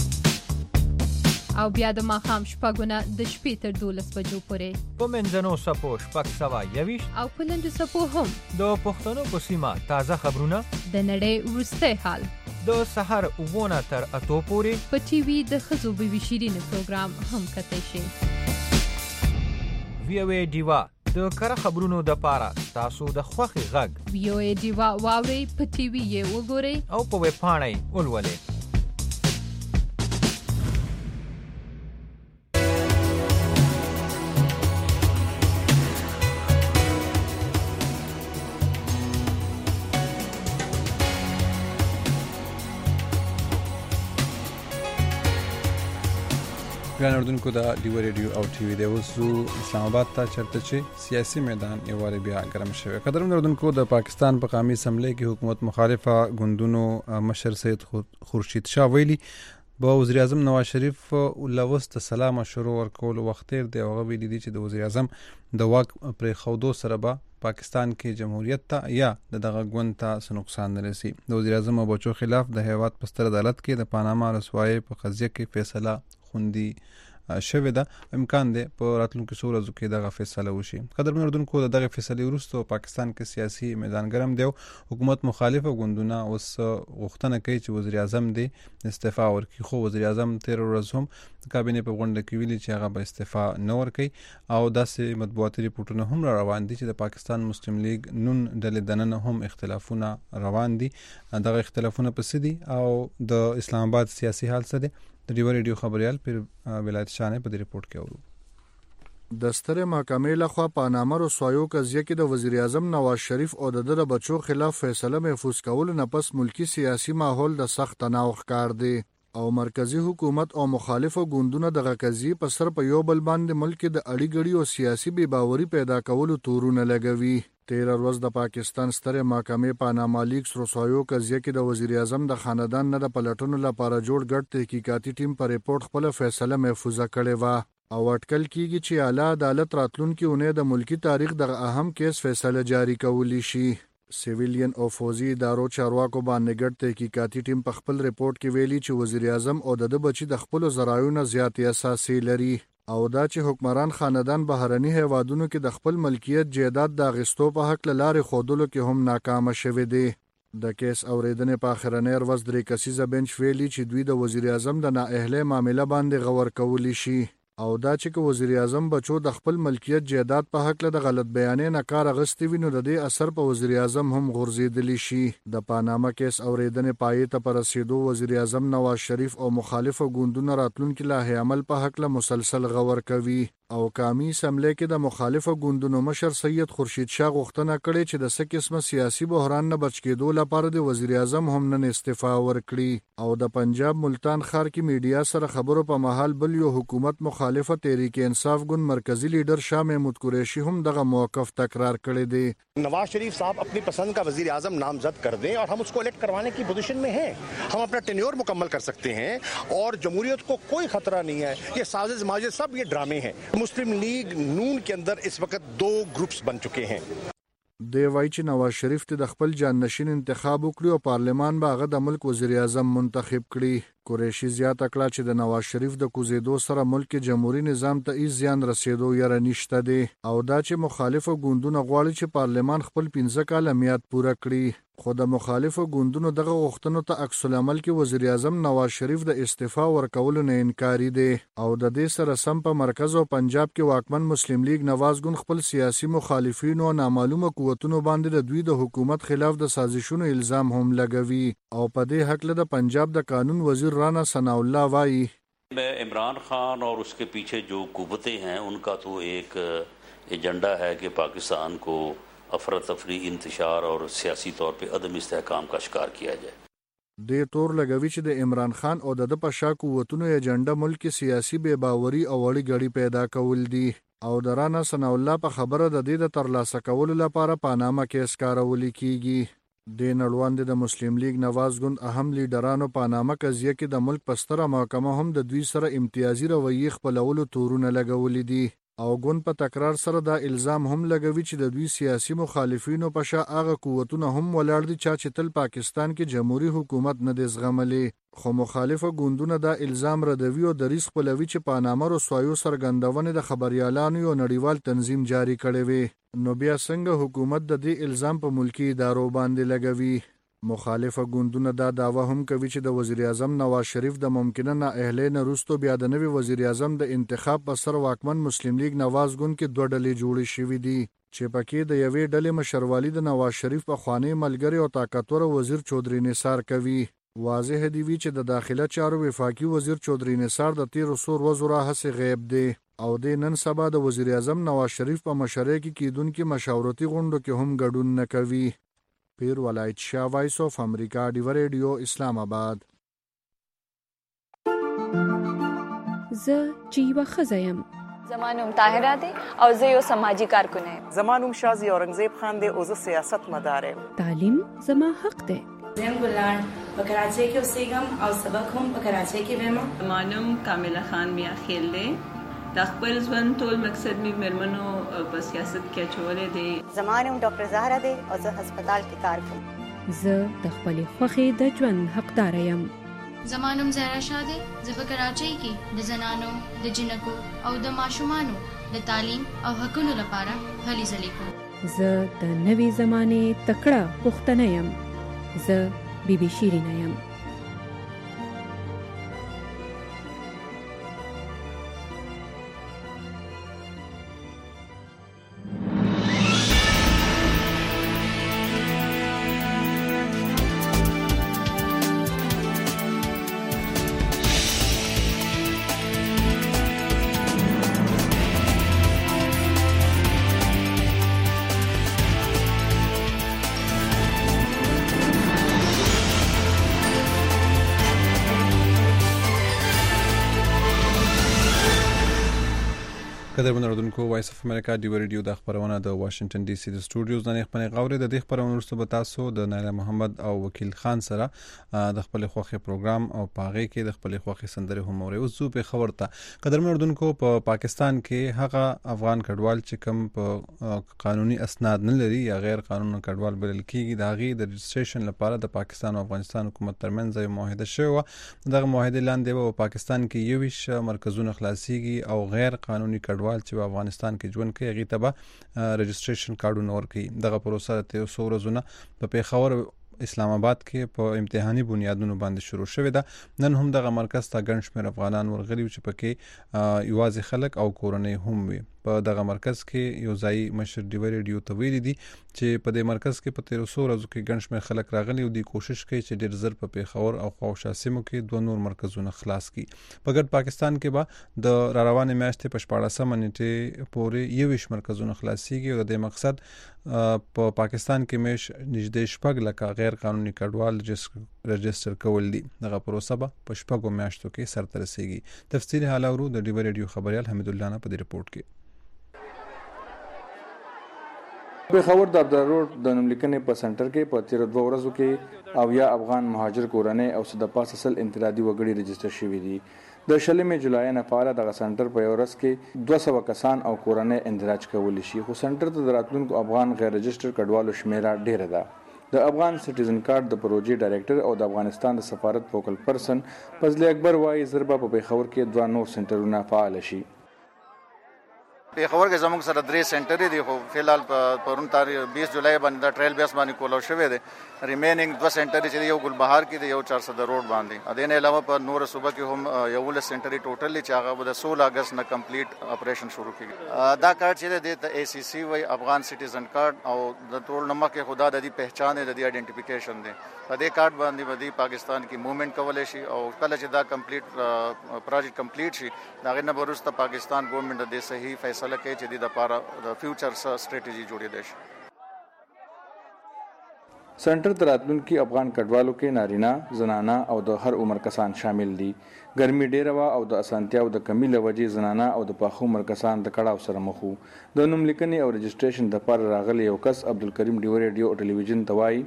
او بیا د ماښام 6 د شپې تر 12 بجو پورې په منځنو سپو 6:21 او په لنډو سپو هم د پښتنو په سیمه تازه خبرونه د نړۍ وروستی حال د سحر 9 تر 8 پورې په ټي وي د ښځو به شیرینو پروګرام هم کتای شي. وی او ای ډیوا د کره خبرونو د پاره تاسو د خوخي غږ وی او ای ډیوا واوري په ټي وي یې وګورئ او په ویب پاڼه ولولئ. ګران اردوونکو د ډیوه ریډیو او ټي وي د اوسو اسلام آباد ته چرته چې سیاسي میدان یو واره بیا ګرم شوی. قدرمن اردوونکو د پاکستان په قومي اسمبلی کې حکومت مخالفه ګوندونو مشر سید خورشید شاه ویلي با وزیر اعظم نواز شریف لوست سلام شروع ورکول وخت تیر دی او ویلي دي چې د وزیر اعظم د واک پر خودو سره به پاکستان کې جمهوریت ته یا دغه ګوند ته نقصان نه رسي. د وزیر اعظم بچو خلاف د هیواد په ستر عدالت کې د پاناما رسوایی په قضیه کې فیصله خوندي شوه ده. امکان دی په راتلونکو څو ورځو کې دغه فیصله وشي. قدرمن اردوونکو دغه فیصله وروسته پاکستان کې سیاسي میدان ګرم دی. حکومت مخالفه ګوندونه اوس غوښتنه کوي چې وزیر اعظم دی استعفا ورکړي. خو وزیر اعظم 13 ورځ هم کابینه په غونډه کې ویلي چې هغه به استعفا نه ورکړي او داسې مطبوعاتي ریپورتونه هم روان دي چې د پاکستان مسلم لیگ نون ډلې دننه هم اختلافونه روان دي. دغه اختلافونه پسې دي او د اسلام آباد سیاسي حال څه دی. د ډیوه ریډیو خبريال پر ولایت شانه په ریپورت کې اورو. د ستره محکمې لخوا پاناما رسوایو قضیه کې د وزیر اعظم نواز شریف او د بچو خلاف فیصله محفوظ کول نه پس ملکی سیاسي ماحول د سخت تناو ښکار دی او مرکزی حکومت او مخالفو ګوندونه د قضیې په سر په یو بل باندې ملک د اړیګړي او سیاسي بې باوري پیدا کولو تورونه لګوي. 13 ورځ د پاکستان ستره محکمې پاناما لیکس رسوایو قضیه کې د وزیر اعظم د خاندان نه د پلټونو لپاره جوړ ګډ تحقیقاتي ټیم پر ریپورت خپل فیصله محفوظه کړې و او اټکل کیږي چې اعلی عدالت راتلونکي اونۍ د ملکی تاریخ د اهم کیس فیصله جاری کولی شي. سیویلین او فوزي ادارو چارواکو باندې ګډ تحقیقاتي ټیم په خپل ریپورت کې ویلي چې وزیر اعظم او د بچی د خپل ذرایعو زیاتې اساسي لري او دا چې حکمران خاندان بهرني هیوادونو کې د خپل ملکیت جایداد د غستو په حق لارې خودلو کې هم ناکام شوه دي. د کیس اوریدنې په اخرنۍ ورځ درې کسیزه بنچ ویلي چې دوی د وزیر اعظم د نااهلۍ معاملې باندې غور کولی شي او دا چې وزیر اعظم بچو د خپل ملکیت جایداد په حق له غلط بیانې نه کار اغستې وي نو د دې اثر په وزیر اعظم هم غورځېدلی شي. د پاناما کیس اوریدنې پای ته پر رسیدو وزیر اعظم نواز شریف او مخالفو ګوندونو راتلونکي لاهي عمل په حق له مسلسل غور کوي او قومي اسمبلی کې د مخالفو ګوندونو مشر سید خورشید شاه غوښتنه کړې چې د څه قسمه سیاسي بحران نه بچ کېدو لپاره د وزیر اعظم هم نن استعفا ورکړي او د پنجاب ملتان ښار کې میډیا سره خبرو په محل بل یو حکومت مخالفه تحریک انصاف ګوند مرکزی لیډر شاه محمود قریشی هم دغه موقف تکرار کړی دی. नवाज शरीफ साहब अपनी पसंद का वजीर आजम नामजद कर दें और हम उसको इलेक्ट करवाने की पोजीशन में हैं. हम अपना टेन्योर मुकम्मल कर सकते हैं और जमहूरियत को कोई खतरा नहीं है. ये साजिश माजिश सब ये ड्रामे हैं. मुस्लिम लीग नून के अंदर इस वक्त 2 ग्रुप्स बन चुके हैं. دی وایي چې نواز شریف ته د خپل جانشین انتخاب وکړي او پارلمان به هغه د ملک وزیر اعظم منتخب کړي. قریشي زیاته کړه چې د نواز شریف د کوزیدو سره ملک جمهوریت نظام ته هیڅ زیان رسیدو یاره نشته دی او دا چې مخالفو ګوندونو غواړي چې پارلمان خپل 15 کاله میعاد پوره کړي. خو د مخالفو ګوندونو دغه غوښتنو ته عکس العمل کې وزیر اعظم نواز شریف د استعفا ورکولو نه انکاري دی او د دې سره سم په مرکز او پنجاب کې واکمن مسلم لیگ نواز ګوند خپل سیاسي مخالفین او نامعلومه قوتونو باندې د دوی د حکومت خلاف د سازشونو الزام هم لګوي او په دې حق له د پنجاب د قانون وزیر رانا ثناء الله وايي इमरान खान और उसके पीछे जो कुव्वतें हैं उनका तो एक एजेंडा है कि पाकिस्तान को अफरा तफरी इंतशार और सियासी तौर पे अदम इस्तेहकाम का शिकार किया जाए. د تور لګوي چې د عمران خان او د پشا قوتونو ایجنډا ملک سیاسي بے باوري او وړي غړي پیدا کول دي او د رانا ثناء الله په خبره د دې د ترلاسه کولو لپاره پاناما کیس کارول کیږي. د نړوند د مسلم لیگ نواز ګوند اهم لیډرانو پاناما قضیه کې د ملک پستره محکمه هم د دوی سره امتیازي رویه خپلولو تورونه لګولې دي او ګوند په تکرار سره دا الزام هم لګوي چې د دوی سیاسي مخالفینو په شا هغه قوتونه هم ولاړ دي چې تل پاکستان کې جمهوریت حکومت نه د زغملي. خو مخالفو ګوندونه دا الزام ردوي او د ریسک پلوي چې پاناما رسوایو سرګندونه د خبريالانو یو نړیوال تنظیم جاری کړي وي نو بیا څنګه حکومت د دې الزام په ملکی ادارو باندې لګوي. مخالفه ګوندونه دا داوا هم کوي چې د وزیر اعظم نواز شریف د ممکنه نااهلۍ نه وروسته بیا د نوي وزیر اعظم د انتخاب په سر واکمن مسلم لیگ نواز ګوند کې 2 ډلې جوړې شوې دي چې پکې د یوې ډلې مشروالي د نواز شریف په خوانی ملګری او طاقتور وزیر چودري نثار کوي. واضح دی وی چې د داخله چارو وفاقي وزیر چودري نثار د 1300 ورځو راهسه غیب دی او د نن سبا د وزیر اعظم نواز شریف په مشرۍ کې کیدونکو مشاورتي غونډو کې هم ګډون نه کوي. پیر ولایت شاه وایس اف امریکا ډیو ریډیو اسلام آباد. ز جیوا خزایم زمانوم طاهره دی او زه یو سماجی کارکون یم. زمانوم شازی اورنګزیب خان دی او زه سیاست مدار یم. تعلیم زما حق دی. زم ګلان په کراچۍ کې اوسېږم او سبق هم په کراچۍ کې وایم. زمانوم کامله خان میا خیل دی. د خپل ژوند ټول مقصد می مرمنو په سیاست کې اچولې دی. زمانوم ډاکټر زهرا دی او زه هسپتال کې کار کوم. زه د خپل خوخي د ژوند حقدار یم. زمانوم زهرا شاه دی. زه په کراچۍ کې د زنانو د جنکو او د ماشومانو د تعلیم او حقوقو لپاره هلې ځلې کوم. زه د نوي زمانه تکړه پښتنه یم. زه بیبي شیرینه یم. قدرمن اردوونکو وایس اف امریکا دی ریډیو د خبرونه د واشنگټن ډي سي د سټوډیوز نه خپل غوړې د دې خبرونه ورسره تاسو د نایله محمد او وکیل خان سره د خپل خوخي پروګرام او پاغه کې د خپل خوخي سندره هم اوري. اوس په خبر ته قدرمن اردوونکو په پاکستان کې هغه افغان کډوال چې کوم په قانوني اسناد نه لري یا غیر قانوني کډوال بلل کېږي د هغه د رجسټریشن لپاره د پاکستان او افغانستان حکومت ترمنځ یو معاهده شوه. دغه معاهده لاندې په پاکستان کې 20 مرکزونه خلاصيږي او غیر قانوني کډوال چې په افغانستان کې ژوند کوي هغه ته رجسټریشن کارډونه ورکړي. دغه پروسه ته 100 ورځې په پیښور اسلام آباد کې په امتحاني بنیادونو باندې شروع شوې ده. نن هم دغه مرکز ته ګڼ شمېر افغانان ورغلي چې پکې یوازې خلک او کورنۍ هم وي. په دغه مرکز کې یو ځای مشر دی ریډیو ته ویلي دي چې په دې مرکز کې په 1300 ورځو کې ګڼ شمېر خلک راغلي او د کوشش کوي چې ډېر زر په پیښور او خواوشا سیمو کې 2 نور مرکزونه خلاص کړي. په ګډ پاکستان کې به د روانې میاشتې په 14 منټې پورې 21 مرکزونه خلاصيږي او د دې مقصد په پاکستان کې مش نږدې 6 لک غیر قانوني کډوال رجسټر کول دي. دغه پروسه به په 6 میاشتو کې سرته رسیږي. تفصیل حالا ورو د ډیو ریډیو خبريال حمید الله نه په دې رپورت کې. پیښور د عبدالله روډ د نوملیکنې په سنټر کې په 13 ورځو کې او یا افغان مهاجر کورنۍ او د پاس اصل انفرادي وګړي رجسټر شوي دي. د 16 جولای نه پاره دغه سنټر په ورځ کې 200 کسان او کورنۍ اندراج کولی شي. خو سنټر ته راتلونکو افغان غیر رجسټر کډوالو شمیره ډیره ده. د افغان سټیزن کارت د پروژې ډایریکټر او د افغانستان د سفارت فوکل پرسن فضل اکبر وايي زربا په پیښور کې 2 نور سنټرونه فعال شي. پیښور کې زموږ سره 3 سنټر دي خو فلحال پرون تاریخ 20 جولای باندې د ټریل بیس باندې کولو شوې ده. ریمینینګ 2 سنټر چې یو ګلبهار کې دی یو 400 روډ باندې. ا دې نه علاوه په نور صوبه کې هم یو ل سنټر ټوټل چې هغه د 16 اگست نه کمپلیټ اپریشن شروع کیږي. دا کارت چې د اي سي سي وای افغان سټیزن کارت او د ټول نمک خدا د دې پہچان د دې آئیډنټیفیکیشن دی. په دې کارت باندې ودی پاکستان کې موومېنټ کولای شي او کله چې دا کمپلیټ پروجیکټ کمپلیټ شي دا غنه ورسته پاکستان ګورنمنت د صحیح فیصله کوي چې د لپاره د فیوچر سټریټجی جوړې دي. سنټر تراتلونکو افغان کډوالو کې نارینه، زنانه او د هر عمر کسان شامل دي. ګرمي ډیره وا او د اسانتیاو د کمی لوجې زنانه او د پاخو عمر کسان د کړهو سره مخ وو. د نوم لیکنې او رجسټریشن د پر راغلي یو کس عبدالکریم ډیو ریډیو او ټلویزیون توای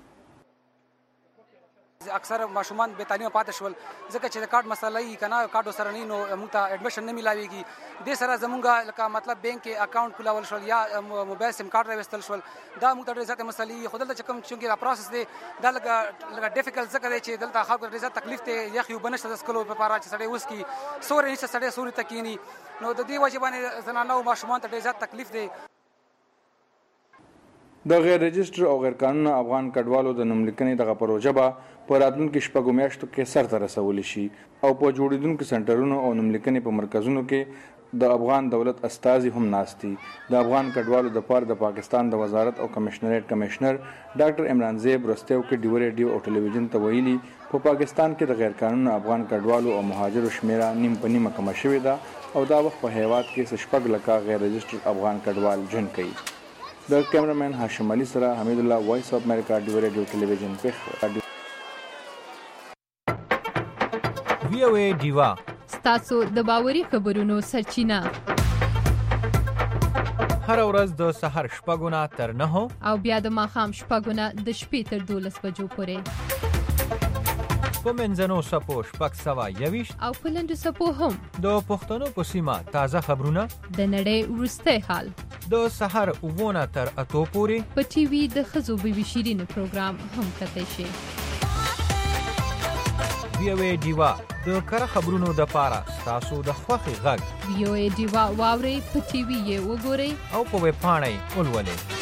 اکثر ماشومان به تعلیم پاتې شول ځکه چې د کارت مسله یې کنه کارت سره نه نو موږ ته اډمیشن نه ملاويږي. د سره زمونږه لکه مطلب بانک کې اکاونټ کولول شول یا موبایل سیم کارت راوستل شول دا موږ ته ډېر مسلې خو دلته کوم چې دا پروسس دی دا لکه ډیفیکلټ ځکه چې دلته خلکو ډېر تکلیف ته یخ یو بنشته د سکلو په پاره چې سړی اوس کی سوري نشه سړی سوري تکینی نو د دې واجبانه زنانه او ماشومان ته ډېر تکلیف دی. د غیر رجسټر او غیر قانوني افغان کډوالو د نوملیکنې دغه پروژه به په راتلونکو شپږو میاشتو کې سرته رسول شي او په جوړیدونکو سنټرونو او نوملیکنې په مرکزونو کې د افغان دولت استازي هم ناستي. د افغان کډوالو د پاره د پاکستان د وزارت او کمشنریټ کمشنر ډاکټر عمران زیب رستیو کې ډیو ریډیو او ټلویزیون ته ویلي په پاکستان کې د غیر قانوني افغان کډوالو او مهاجرو شمیره نیم په نیمه کم شوې ده او دا وخت په هیواد کې شپږ لک غیر رجسټر افغان کډوال ژوند کوي. د کیمرامین هاشم علي سره حمید الله وایس اف امریکا ډیو ریډیو ټلویزیون په وی او ای ډیوا ستاسو د باوري خبرونو سرچینه هر ورځ د سحر شپږونه تر 9 او بیا د ماښام شپږونه د شپې تر 12 بجو پورې په منځنو سپو شپږ سوه یویشت او په لنډو سپو هم د پښتنو په سیمه تازه خبرونه د نړۍ وروستی حال د سحر 9 تر 8 پورې په ټي وي د ښځو بیبي شیرین پروګرام هم کتلی شي. وی او ای ډیوا د کره خبرونو د پاره تاسو د خوښي غږ وی او ای ډیوا واوري په ټي وي یې وګورئ او په ویب پاڼه ولولئ.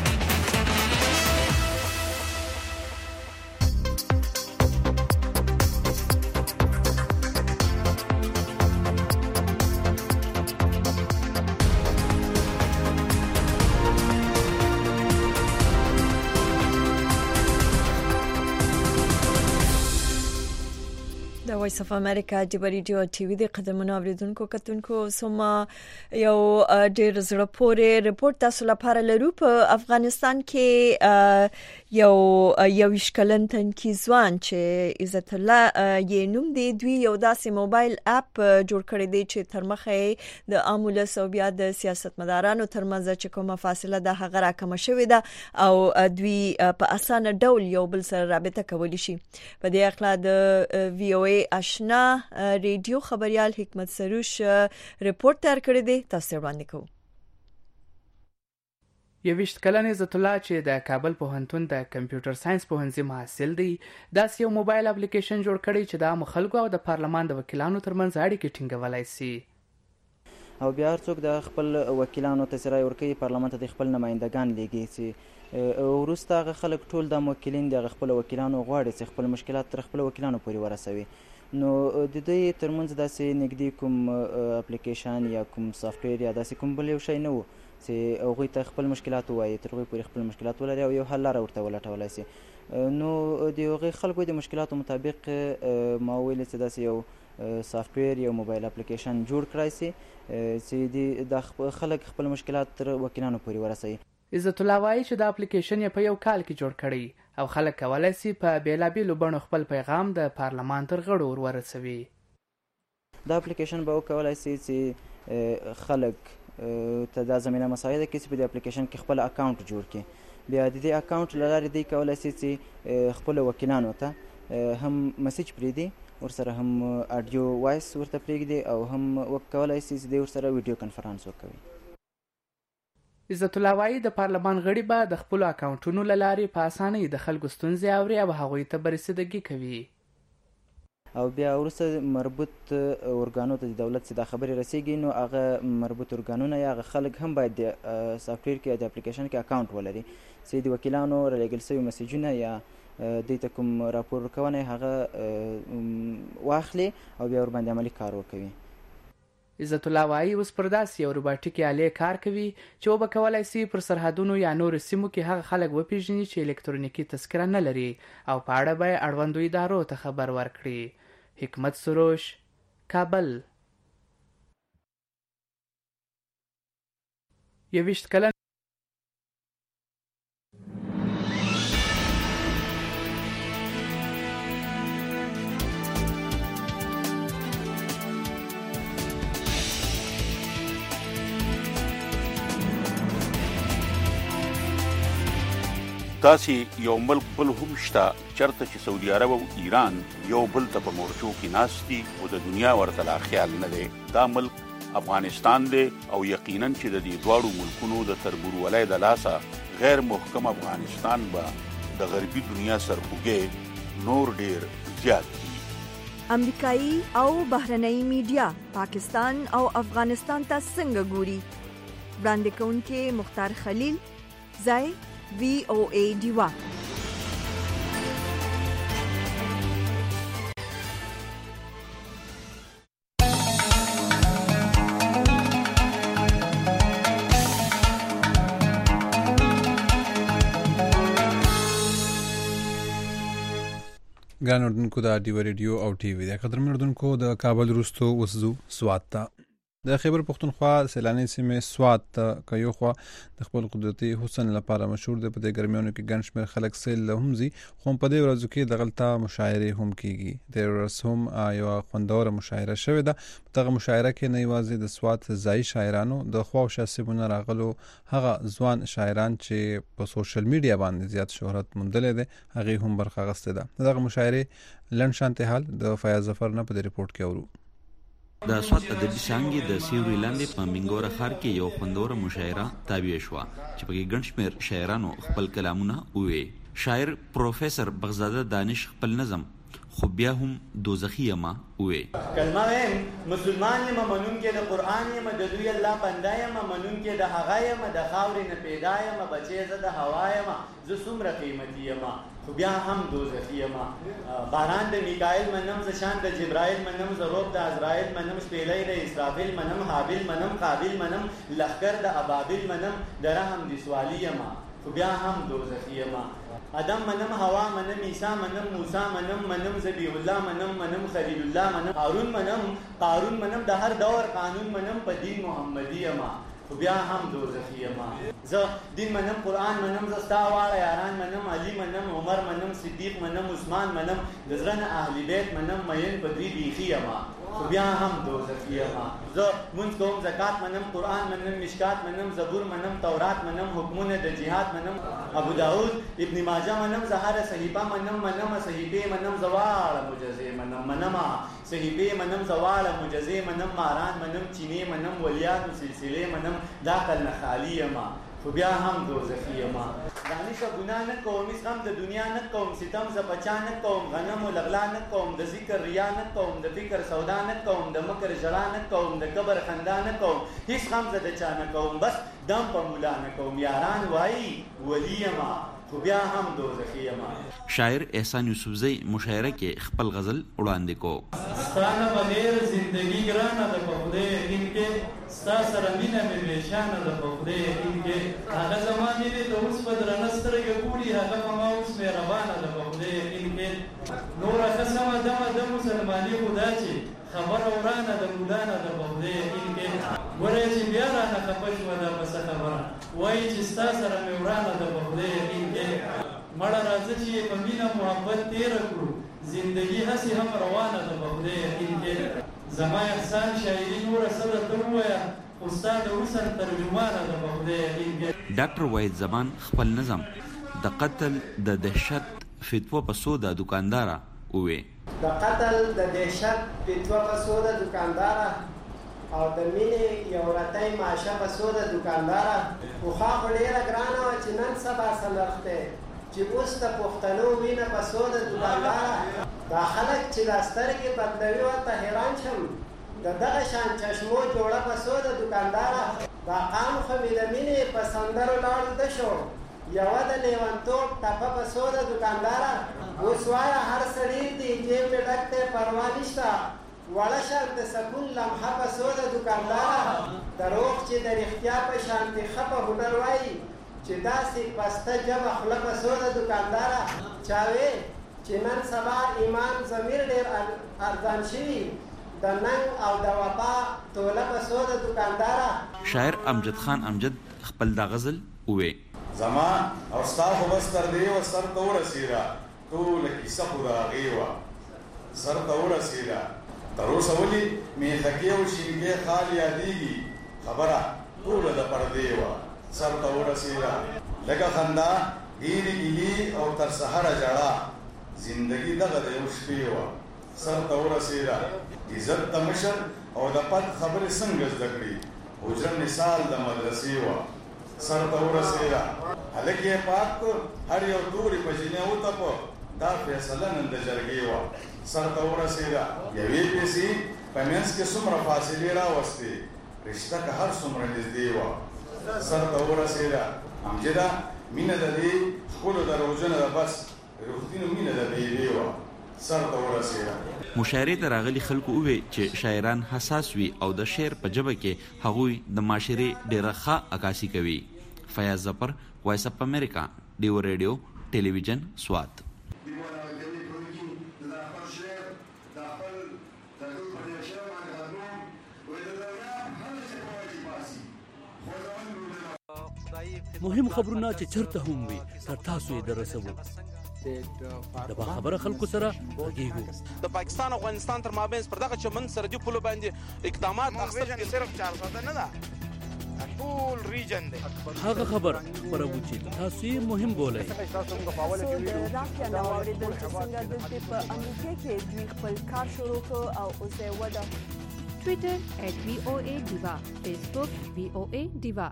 وایس اف امریکا د ریډیو ټي وي د قدمونو اوریدونکو کتونکو سم یو ډېر زړه پورې ریپورت تاسو لپاره لرو. په افغانستان کې یو کلن تنکی ځوان چې عزت الله یې نوم دی دوی یو داسې موبایل اپ جوړ کړی دی چې تر مخه د امولس او بیا د سیاستمدارانو ترمنځ چې کومه فاصله ده هغه راکمه شوې ده او دوی په اسانه ډول یو بل سره رابطه کولی شي. په دې اړه د وی او ای آشنا ریډیو خبريال حکمت سروش ریپورت تیار کړی دی، تاسو وړاندې کوو. 21 کلن عزت الله چې د کابل پوهنتون د کمپیوټر ساينس پوهنځي محصل دی داسې یو موبایل اپلیکیشن جوړ کړی چې د عام خلکو او د پارلمان د وکیلانو ترمنځ اړیکې ټینګولای شي او بیا هرڅوک د خپل وکیلانو ته رای ورکوي، پارلمان ته د خپل نمائندگان لیږي چې وروسته هغه خلک ټول د موکلین د خپل وکیلانو غواړي چې خپل مشکلات تر خپل وکیلانو پورې ورسوي. نو د دوی ترمنځ داسې نږدې کوم اپلیکیشن یا کوم سافټویر یا داسې کوم بل یو شی نه و چې هغوی ته خپل مشکلات ووایي، تر هغوی پورې خپل مشکلات ولري او یو حل لاره ورته ولټولی شي. نو د هغوی خلکو د مشکلاتو مطابق ما وویل چې داسې یو سافټویر یو موبایل اپلیکیشن جوړ کړای شي چې د خلک خپل مشکلات تر وکیلانو پورې ورسوي. عزت الله وایي چې د اپلیکیشن یې په یو کال کې جوړ کړی او خلک کولی شي په بېلابېلو بڼو خپل پیغام د پارلمان تر غړو ور ورسوي. دا اپلیکیشن به وکولی شي چې خلک ته دا زمینه مساعده کړي چې په دې اپلیکیشن کې خپل اکاونټ جوړ کړي. بیا د دې اکاونټ له لارې دوی کولی شي چې خپلو وکیلانو ته هم میسج پرېږدي، ورسره هم اډیو وایس ورته پرېږدي او هم کولی شي چې دوی ورسره ویډیو کنفرانس وکوي. عزت الله وایي د پارلمان غړي به د خپلو اکاونټونو له لارې په اسانۍ د خلکو ستونزې اوري او هغوی ته به رسیدګي کوي. او بیا وروسته مربوط ارګانو ته د دولت چې دا خبرې رسیږي نو هغه مربوط ارګانونه یا هغه خلک هم باید د سافټویر کې یا د اپلیکیشن کې اکاونټ ولري چې د وکیلانو رالیږل شوي میسیجونه یا دوی ته کوم راپور ورکونه هغه واخلي او بیا ورباندې عملي کار وکوي. عزت الله وایي اوس پر داسې یو روباټیکې آلې کار کوي چې وبه کولی شي پر سرحدونو یا نورو سیمو کې هغه خلک وپېژني چې الکترونیکي تذکره نه لري او په اړه به یې اړوندو ادارو ته خبر ورکړي. حکمت سروش، کابل. 21 کلن داسې یو ملک بل هم شته چرته چې سعودي عرب او ایران یو بل ته په مورچو کې ناست دي او د دنیا ورته لا خیال نه دی. دا ملک افغانستان دی او یقینا چې د دې دواړو ملکونو د تربورولۍ د لاسه غیر محکم افغانستان به د غربي دنیا سرخوږی نور ډیر زیات دي. امریکایي او بهرنۍ میډیا پاکستان او افغانستان ته څنګه ګوري؟ وړاندې کوونکي مختار خلیل، ځای وی او ای ډیوا. ګران اردوونکو د ډیوا ریډیو او ټي وي د قدرمن اردوونکو د کابل وروستو وسزو سوات ته د خیبر پختونخوا سیلاني سیمې سوات ته کيو خوا د خپل قدرتي حسن لپاره مشهور دی. په دې ګرمیانو کې ګڼ شمېر خلک سیل له هم ځي خو په دې ورځو کې دغلته مشاعرې هم کیږي. د ورځ هم یو خوندوره مشاعره شوې ده. په دغه مشاعره کې نه یوازې د سوات ځایي شاعرانو د خوا او شاسبونه راغلو هغه ځوان شاعران چې په سوشل میډیا باندې زیات شهرت موندلی دی هغه هم برخه اخیستې ده. دغه مشاعرې لنډ شانتې حال د فیاض ظفر نه په دې ریپورت کې اورو. د سوات ادبي څانګې د سیوري لاندې په منګوره ښار کې یو خوندوره مشاعره تابع شوه چې پکې ګڼ شمېر شاعرانو خپل کلامونه وویل. شاعر پروفیسر بغزاده دانش خپل نظم خو بیا هم دوزخي یمه وویل. کلمه وایم مسلمان یم منونکی د قرآن یم د دوی الله بنده یم منونکی د هغه یم د خاورې نه پیدا یم بچی زه د هوا یم زه څومره قیمتي یم خو بیا هم دوزخي یم. باران د میکائیل منم زه شان د جبرائیل منم زه روب د عزرائیل منم شپېلۍ د اسرافیل منم حابیل منم قابیل منم لښکر د ابابیل منم د رحم د سوالی یم خو بیا هم دوزخي یم. ادم منم هوا منم عیسی منم موسی منم ذبیح الله منم خلیل الله منم هارون منم قارون منم د هر دور قانون منم په دین محمدي یم خو بیا هم دوزخي یم. زه دین منم، قرآن منم، زه ستا واړه یاران منم، علي منم، عمر منم، صدیق منم، عثمان منم، د زړه نه اهل بیت منم، مین په دوی بیخي یم، خو بیا هم دوزخي یم. زه مونځ کوم، زکات منم، قرآن منم، مشکات منم، زبور منم، تورات منم، حکمونه د جهاد منم، ابو داود ابن ماجه منم، زه هره صحیفه منم، صحیفې منم، زه واړه معجزې منم، صحیفې منم، زه واړه معجزې منم، ماران منم، چینې منم، ولیانو سلسلې منم، دا عقل نه خالي یم، خو بیا هم دوزخي یم. دانشه ګناه نه کوم، هېڅ غم د دنیا نه کوم، ستم زه بچا نه کوم، غنم و لغلا نه کوم، د ذکر ریا نه کوم، د فکر سودا نه کوم، د مکر ژړا نه کوم، د قبر خندا نه کوم، هېڅ غم زه د چا نه کوم، بس دم په مولا نه کوم. یاران وایي ولی یم، خو بیا هم دوزخي یم. شاعر احسان یوسفزئی مشاعره کې خپل غزل وړاندې کو. ستا نه بغیر زندګي ګرانه ده په خدای یقین کې، ستا سره مینه مې بېشانه ده په خدای یقین کې، هغه زما مینې ته اوس په درنه سترګه ګوري، هغه په ما اوس مهربانه ده په خدای یقین کې. نوره ښه سمه دمه د مسلماني خو دا چې خبره ورانه د مولانه ده په خدای یقین کې. ګوره چې بیا رانه خفه شوه دا پسه خبره، وایي چې ستا سره مې ورانه ده په خدای یقین کې. مړه راځه چې په مینه محبت تېره کړو، زندګي هسې هم روانه ده په خدای یقین کې. زما احسان شاعري نوره څه درته ووایه، خو ستا د حسن ترجمانه ده په خدای یقین کې. ډاکټر وحید زمان خپل نظم د قتل د دهشت فتوا په څو د دوکانداره ووې. د قتل د دهشت فتوا په څو د دوکانداره، او د مینې یو رتی ماشه په څو د دوکانداره. پخوا خو ډېره ګرانه وه چې نن سبا سلخ دی، چې اوس د پښتنو وینه په څو د دوکانداره. دا خلک چې دا سترګې بدلوي ورته حیران شم، د دغه شان چشمو جوړه په څو د دوکانداره. دا قام خو مې د مینې په سندرو لاړ زده شو، یوه د لیونتوب ټپه په څو د دوکانداره. اوس وایه هر سړي دی جیب مې ډک دی پروا نشته، وړه شان د سکون لمحه په څو د دوکانداره. دروغ چې د رښتیا په شانتې ښه په هنر وایي، چې داسې پسته جبه خوله په څو د دوکانداره. چاوې چې نن سبا ایمان ضمیر ډېر ارزان شوي، د ننګ او د وفا توله په څو د دوکانداره. شاعر امجد خان امجد خپل دا غزل ووې. زما او ستا خو بس تر دې و سر ته ورسېده، ټوله کیسه خو د هغې وه سر ته ورسېده. تر اوسه ولې میخکې او شینکې خال یادېږي، خبره ټوله د پردې وه سر ته ورسېده. لږه خندا، ډېرې ګیلې او تر سهره ژړا، زندګي دغه د یو شپې وه سر ته ورسېده. عزت د مشر او د پد خبرې څنګه زده کړي، حجره مثال د مدرسې وه سر ته ورسېده. هلک یې پاک کړ، هر یو تورې په جینۍ وتپه، دا فیصله نن د جرګې وه سر ته ورسېده. یوې پیسې په منځ کې څومره فاصلې راوستې، رشته که هر څومره نږدې وه سر ته ورسېده. امجده مینه د دې ښکلو دروغجنه ده، بس رښتینو مینه د بیبې وه سر ته ورسېده. مشاعرې ته راغلي خلکو ووې چې شاعران حساس وي او د شعر په ژبه کې هغوی د معاشرې ډېره ښه عکاسي کوي. فیاض ظفر، وایس اف امریکا، ډیو ریډیو ټلویزیون سوات. مهم خبرونه چې چرته هم وي تر تاسو یې درسوو. د باخبره خلکو سره غږیږو. د پاکستان او افغانستان تر مابین پر دغه چمن سرحدي پولو باندې اقدامات اخیستل صرف 400 نه ده، ټول ریجن دی. هغه خبر خبرو چې تاسو یې مهم بولئ. د راکیا نو اوریدل چې څنګه د په امریکا کې دوی خپل کار شروع کړ او اوس یې وده. ټویټر @VOA Diva، فیسبوک VOA Diva.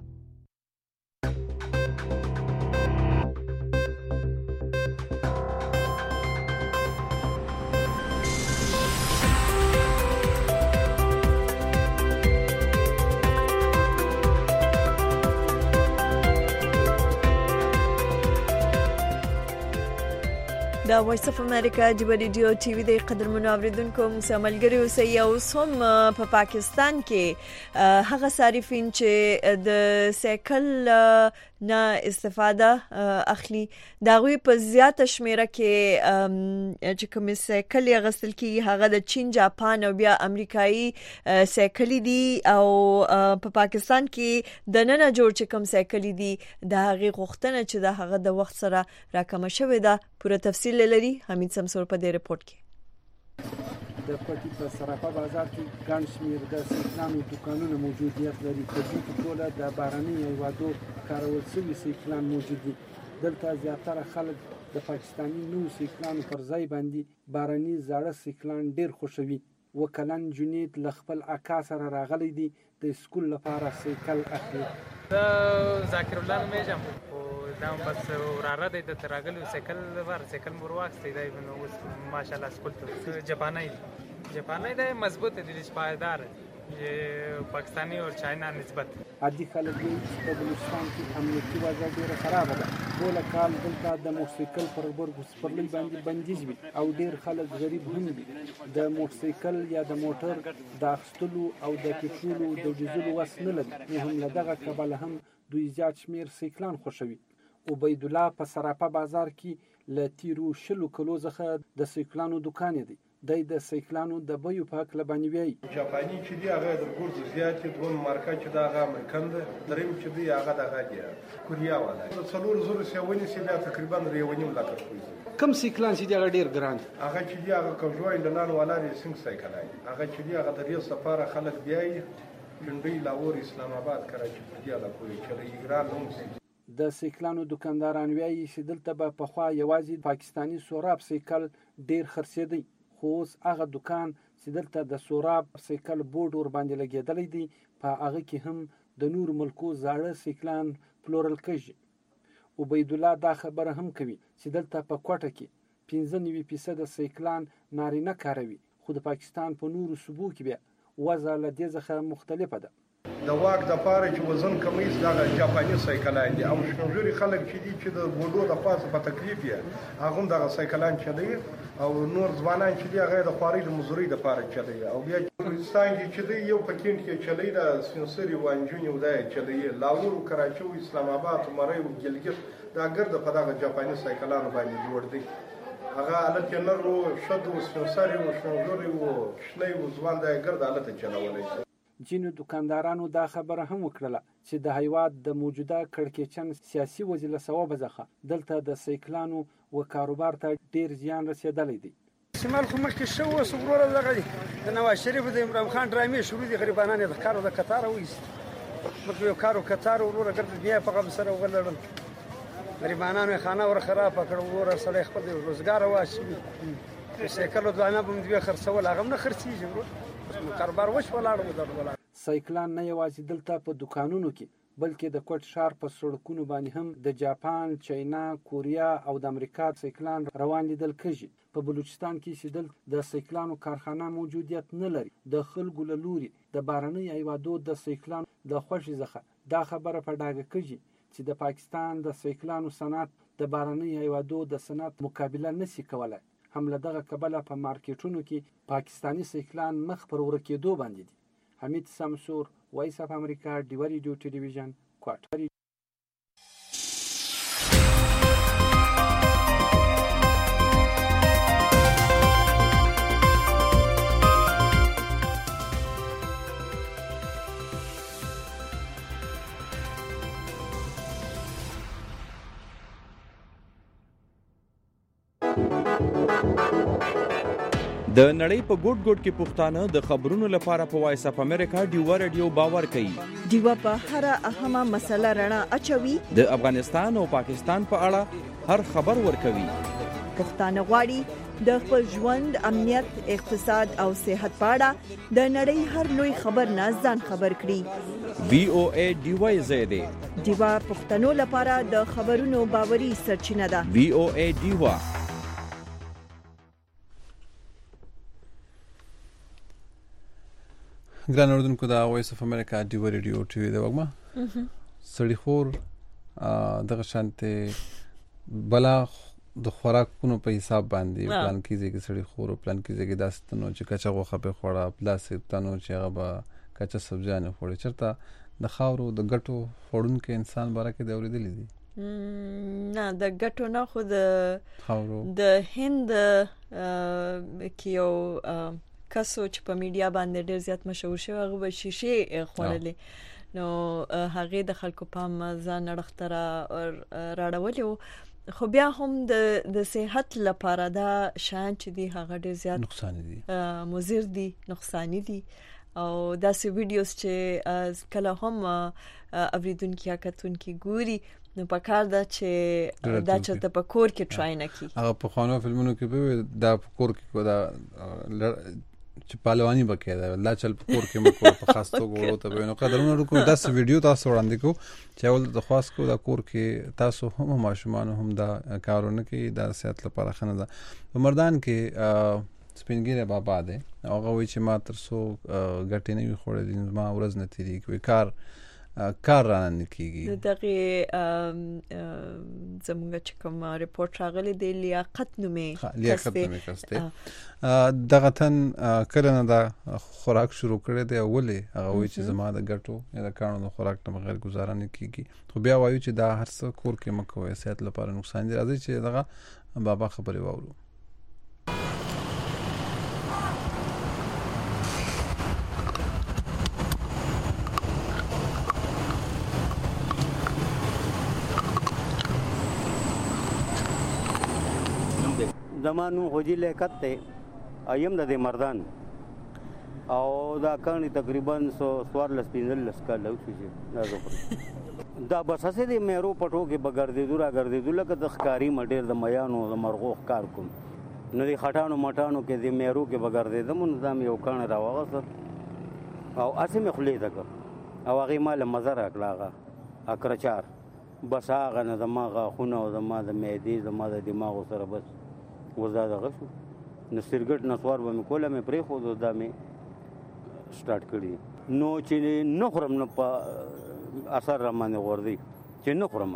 د وایس اف امریکا د ریډیو ټي وي د قدرمنو اوریدونکو مساملګری اوسئ. اوس هم په پاکستان کې هغه صارفین چې د سایکل نه استفاده اخلي دا غوي په زیاته شمیره کې چې کوم سایکل یې غسل کی هغه د چین، جاپان او بیا امریکایي سایکل دي او په پاکستان کې د نن جوړ چې کوم سایکل دي د هغه غوښتنه چې د هغه د وخت سره راکمه شوې ده. پوره تفصیل لري حمید سمسور په دې رپورت کې. د پټي په صرافه بازار کې ګڼ شمېر د سایکلانو دوکانونه موجودیت لري. په دې کې ټوله د باراني هیوادو کارول شوي سایکلان موجود دي. دلته زیاتره خلک د پاکستاني نوو سایکلانو پر ځای باندې باراني زاړه سایکلان ډېر خوښوي. وکلن جنید له خپل اکا سره راغلی دی د سکول لپاره سایکل اخلي. ذاکر الله نومېږم خو دا هم بس وراره دی دلته راغلی سایکل لپاره سایکل مو ورواخیستی دی نو اوس ماشاءالله سکول ته جاپانی دی مضبوط دی پایدار پاکستانی او چاینا نسبت. عادي خلک دی په بلوچستان کې امنیتي وضع ډېره خرابه ده. ټوله کال دلته د موټرسایکل پر برګو سپرلۍ باندې بندیز وي او ډېر خلک غریب هم دي. د موټرسایکل یا د موټر د اخیستلو او د پټرولو د ډیزلو وس نه لري. نو هم له دغه کبله هم دوی زیات شمېر سایکلان خوښوي. عبید الله په صرافه بازار کې له تیرو 20 کلو څخه د سایکلانو دوکان دی. د سایکلانو د بیو په هکله باندې وایي جاپاني چې دی هغه د ګورز زیات دي. دوم مارکه چې دا هغه امریکن ده. دریم چې دی هغه دغه دی کوریا والا. د څلور زره سیونی سی بیا تقریبا 1.5 لک کوي. کم سایکلان چې دی هغه ډیر ګران هغه چې دی هغه کوجو انډلان والا دی څنګه سایکل هغه چې دی هغه د ریو سفاره خلک بیاي جنډي لاهور اسلام آباد کراچي په دی هغه کوي چې ایران هم د سایکلانو دکانداران وایي چې دلته به پخوا یوازې پاکستانی سوراب سایکل ډیر خرڅېدی. خو اوس هغه دکان چې دلته د سوراب سایکل بورډ ور باندې لګېدلی دی په هغه کې هم د نور ملکو زاړه سایکلان پلورل کېږي. عبید الله دا خبره هم کوي چې دلته په کوټه کې 95% سایکلان نارینه کاروي. خو د پاکستان په نورو صوبو کې بیا وضع له دې څخه مختلفه ده. د واک د پاره چې وزن کمیس دغه جاپاني سایکلان دي او شنجوري خلک چې دي چې د بوډو د پاسه په تکلیف یې هغه دغه سایکلان چلی او نور ځوانان چې دي هغه د خواري د مزوري د پاره چلی او بیا پاکستان کې چې دی یو پکین کې چلی د سنسري وانجونی ودای چلی لاهور او کراچي او اسلام آباد او مری او ګلګت دا ګرد په دغه جاپاني سایکلانو باندې جوړ دي. هغه حالت یې نرو شد او سنسري او شنجوري او شنی او ځوان د ګرد حالت چلولای شي. جینو دکاندارانو دا خبره هم وکړه چې د هیواد د موجوده کړکېچن سیاسي وضعیت سبب ځخه دلته د سایکلانو او کاروبار ته ډیر زیان رسیدلی دی. شمال خو مخکې شو وسوګوره دغه د نواز شریف د عمران خان ډرامې شروع دي. غریبانان د کارو د قطار وایست مخکې یو کارو قطار وروره ګرځي بیا په غم سره وغلړل غریبانانو خانه ور خراب کړ وروره سره خپل روزګار واشي سایکل دوانه بم دی خرڅول هغه نه خرڅیږي ورو کاروبار وش ولاړ. سایکلان نه یوازې دلته په دکانونو کې بلکې د کوټ ښار په سړکونو باندې هم د جاپان، چاینا، کوریا او د امریکا سایکلان روان لیدل کېږي. په بلوچستان کې چې د سایکلانو کارخانه موجودیت نه لري. د خلکو له لوري د بارني هیوادو د سایکلان د خوښۍ څخه دا خبره په ډاګه کېږي چې د پاکستان د سایکلانو صنعت د بارني هیوادو د صنعت مقابله نشي کولای. هم له دغه کبله په مارکیټونو کې پاکستانی سایکلان مخ پر ورکېدو باندې دي. حمید سمسور، وایس اف امریکا، ډیو ریډیو ټلویزیون، کوټه. د نړۍ په ګوټ ګوټ کې پښتانه د خبرونو لپاره په وایس اف امریکا ډیو ریډیو باور کوي. ډیو په هر اهمه مسله رڼا اچوي. د افغانستان او پاکستان په اړه هر خبر ورکوي. پښتانه غواړي د خپل ژوند، امنیت، اقتصاد او صحت په اړه د نړۍ هر لوی خبر نه ځان خبر کړي. VOA ډیو زیاده ډیو پښتنو لپاره د خبرونو باوري سرچینه ده. VOA ډیو. ګران اوردونکو د وایس اف امریکا ډیو ریډیو ټي وي د وګما سړی خور دغه شانته بلا د خوراکونو په حساب باندې پلان کیږي چې سړی خورو پلان کیږي داسې نو چې کچا غوخه په خوړه پلاسټیک تنو چې هغه به کچا سبزیانه خوړي چرته د خاورو د ګټو خوړونکو انسان بارکه د اوریدلې دي نه د ګټو نه خو د خاورو د هند کیو کسو چې په میډیا باندې ډیر زیات مشهور شوی هغه به شیشه خوړلې نو هغه د خلکو پام ځان اړختره راړولې خو بیا هم د صحت لپاره دا شان چې دی هغه ډیر زیات نقصان دي مضر دي نقصان دي او داسې ویډیوز چې کله هم اوریدونکو یا کتونکو ګوري نو په کار دا چې دا چې په کور کې ټرای نه کی هغه په خوانو فلمونو کې به دا په کور کې کو دا چې پهلواني وکړه لا چل په کور کې مکو په خاص توګه ورته به نو قدرونه وکړو داسې ویډیو تاسو وړاندې کو چې اول د خاص کو دا کور کې تاسو هم ماشومان هم دا کارونه کې دا صحت لپاره خنه ده په مردان کې سپینګیره بابا ده هغه وی چې ما تر څو ګټې نه وي خوړلې ما ورځ نه تیری کوي کار رانه کیږي دغه زموږ چې کوم ریپورت راغلی دی لیاقت نومې کسته دغه تن کله نه دا خوراک شروع کړی دی اولې هغه وی چې زما د ګټو یا د کارونو خوراک ته بغیر گزاره نه کیږي خو بیا وایو چې دا هر څه کور کې مکوې صحت لپاره نقصان دي راځي چې دغه بابا خبري واورو زمانو خوجی لیکت ته ایم د مردان او دا کانی تقریبا 115 کال شي دا بس اسه د میرو پټو کې بغردیدو را ګرځیدو لکه د ښکاری مډیر د میانو د مرغو ښکار کوم نو د خټانو مټانو کې د میرو کې بغردیدم نو دا یو کان راوغه او اسه مې خلې دغه او هغه مال مزه راکلاغه اکرچار بس هغه نه دماغه خونه او د معدې د دماغ سره بس وزاده غشو نو سرګټ نسوار به کوله مې پرې خو دا مې سٹارټ کړی نو چې نه خورم نه په اثر را باندې وردی چې نه خورم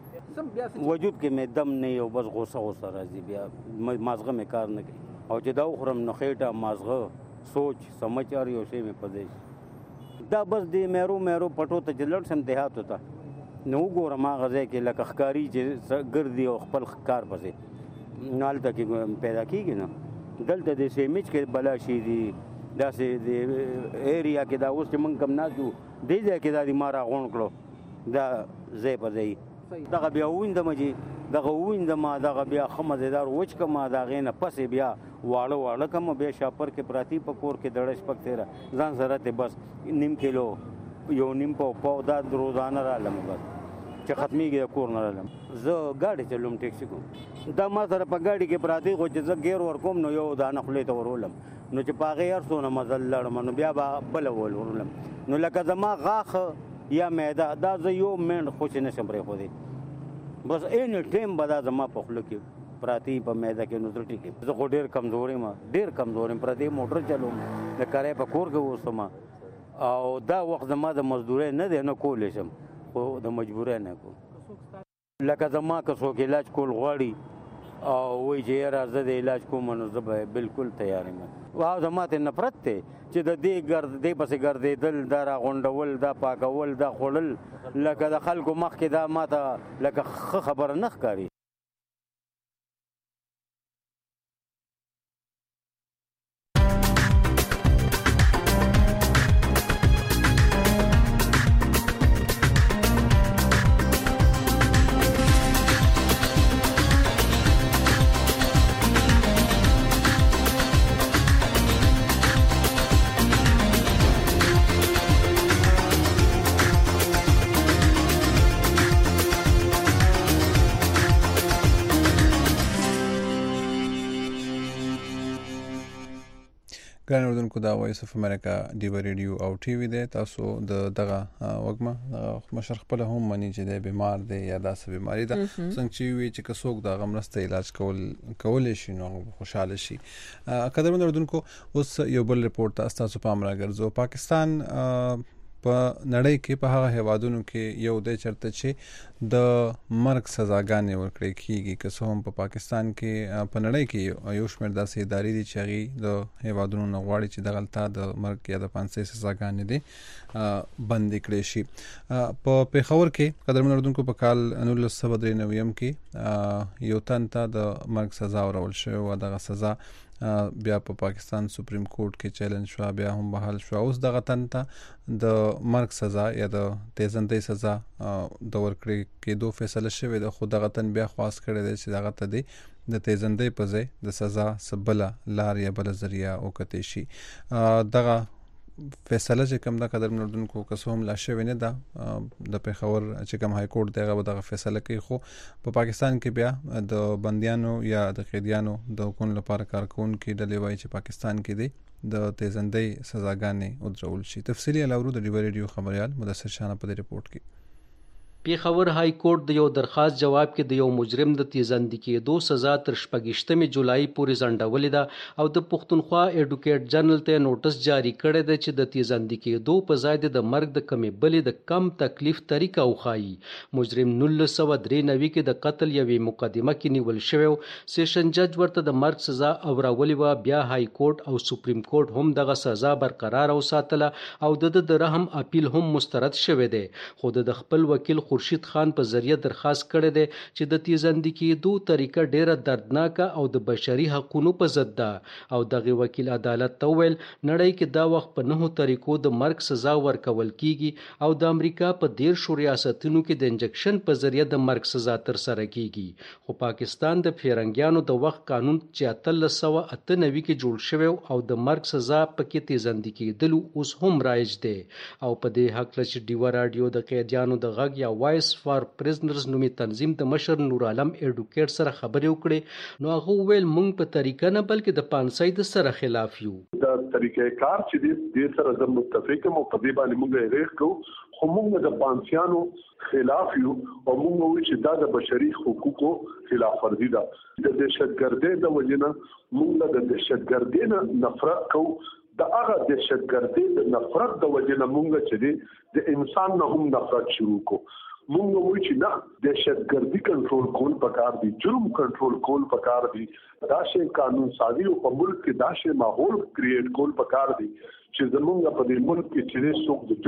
وجود کې مې دم نه یو بس غوسه راځي بیا مازغه مې کار نه کوي او چې دا خورم نو خېټه مازغه سوچ سمجار یو شی مې پدې دا بس دې مېرو پټو ته جلړ سم دیهات وتا نو ګورم هغه ځای کې لکه ښکاری چې ګرځي او خپل کار پسې نال تک پیدا کیږي نه دلته د سیمچ کې بلا شي دي داسې د ایریا کې دا اوس چې مونږ کم نازو دی کې دا دی مارا غون کړو دا زې په ځای دغه بیا ویندم چې دغه ویندم دغه بیا خمزدار وچ کما دا غینه پسې بیا واړه کم بیا شاپر کې پراتی په کور کې دړش پک تیرا ځان سره ته بس نیم کیلو یو نیم په دا روزانه را لمه چې ختميږي کور نه لرم زه ګاډي چلوم ټیکسي کوم دا ما سره په ګاډي کې پراتی خو چې زه غیر ور کوم نو یو دانه خلې ته ورولم نو چې پاغه یار سونه مزل لړم نو بیا بل ورولم نو لکه زما غاخ یا معده دا زه یو منډ خوش نه شم پرې خو دي بس این ټیم بدا زما په خلو کې پراتی په معده کې نو ټیټي کې زه خو ډیر کمزوري پراتی موټر چلوم د کارې په کور کې وسم او دا وخت زما د مزدوري نه دی نه کولې شم خو د مجبورۍ نه کو لکه زما که څوک علاج کول غواړي او وایي چې یاره زه د علاج کوم نو زه به بالکل تیار یم او زما ته نفرت دی چې د دې پسې ګرځېدل دا راغونډول دا پاکول دا خوړل لکه د خلکو مخکې دا ما ته لکه ښه خبره نه ښکاري ګران اوردونکو دا وایس اف امریکا ډیو ریډیو او ټي وي دی تاسو دغه وګما مشر خپل هم منی چې دی بیمار دی یا داسې بیماری ده څنګه چې وی چې کڅوک د غمرسته علاج کول شي نو خوشاله شي قدرمن اوردونکو اوس یو بل ریپورت تاسو په امر راګرځو پاکستان په نړۍ کې په هغه هیوادونو کې یو د چرته چې د مرګ سزاګانې ورکړې کیږي که څه هم په پاکستان کې په نړۍ کې یو شمېر داسې ادارې دي چې هغې د هیوادونو نه غواړي چې دغلته د مرګ یا د پانسۍ سزاګانې دي بندې کړې شي. په پېښور کې قدرمن اردوونکو په کال 1993 کې یو تن ته د مرګ سزا ورول شوې وه. دغه سزا بیا په پاکستان سپریم کورټ کې چیلنج شو، بیا هم بحال شو. اوس دغه تن ته د مرګ سزا یا د تیزندۍ سزا د ورکړې کېدو فیصله شوې ده، خو دغه تن بیا خواست کړی دی چې دغه ته د تیزندۍ په ځای د سزا څه بله لار یا بله ذریعه وکتلی شي. دغه فیصله چې کوم د قدرمن اردوونکو که څه هم لا شوې نه ده، د پېښور چې کوم های کورټ دی هغه به دغه فیصله کوي. خو په پاکستان کې بیا د بندیانو یا د قیدیانو د حقوقو لپاره کار کوونکي ډلې وایي چې پاکستان کې دی د تیزندۍ سزاګانې ودرول شي. تفصیلي الاورو د ډیوه ریډیو خبریال مدثر شانه په دې رپورټ کې. پیښور های کورټ د یو درخواست جواب کې د یو مجرم د تیزندي کېدو سزا تر 28 جولای پورې ځنډولې ده او د پښتونخوا ایډوکیټ جنرال ته نوټس جاری کړی دی چې د تیزندي کېدو په ځای د مرګ د کمې بلې د کم تکلیف طریقه وښایي. مجرم 1993 کې د قتل یوې مقدمه کې نیول شوی، سیشن جج ورته د مرګ سزا اورولې وه. بیا های کورټ او سپریم کورټ هم دغه سزا برقرار وساتله او د رحم اپیل هم مسترد شوی دی. خو د خپل وکیل خورشید خان په ذریعہ درخواست کړی دی چې د تیزندي کېدو طریقه ډیره دردناکه او د بشري حقوقو په ضد ده او دغه وکیل عدالت ته ویل نړۍ کې دا وخت په 9 طریقو د مرګ سزا ورکول کیږي او د امریکا په 13 ریاستونو کې د انجکشن په ذریعہ د مرګ سزا تر سره کیږي. خو پاکستان د فیرنګیانو د وخت قانون چې 1398 کې جوړ شوی او د مرګ سزا پکې تیزندي کېدل اوس هم رایج دی. او په دې حق چې ډیوه رادیو د قیدیانو د غږ یا وایس فار پریزنرز نومي تنظیم د مشر نور عالم ایډوکیټ سره خبرې وکړې، نو هغه وویل موږ په طریقه نه بلکې د پانسۍ د سره خلاف یو. دا طریقې کار چې دې سره د متفق مو په دې باندې موږ ریښ کوو، خو موږ د پانسیانو خلاف یو او موږ وایو چې دا د بشري حقوقو خلاف ورزي ده. د دهشتګردۍ د وجنه موږ د دهشتګردۍ نه نفرت کوو. د هغه دهشتګردۍ د نفرت د وجنه موږ چې د انسان نه هم نفرت شروع کوو. موږ وایو چې نه، دهشتګردي کنټرول کول پکار دي، جرم کنټرول کول پکار دي، دا شی قانون سازي او په ملک کې دا شی ماحول کریټ کول پکار دي چې زموږ په دې ملک کې چې څوک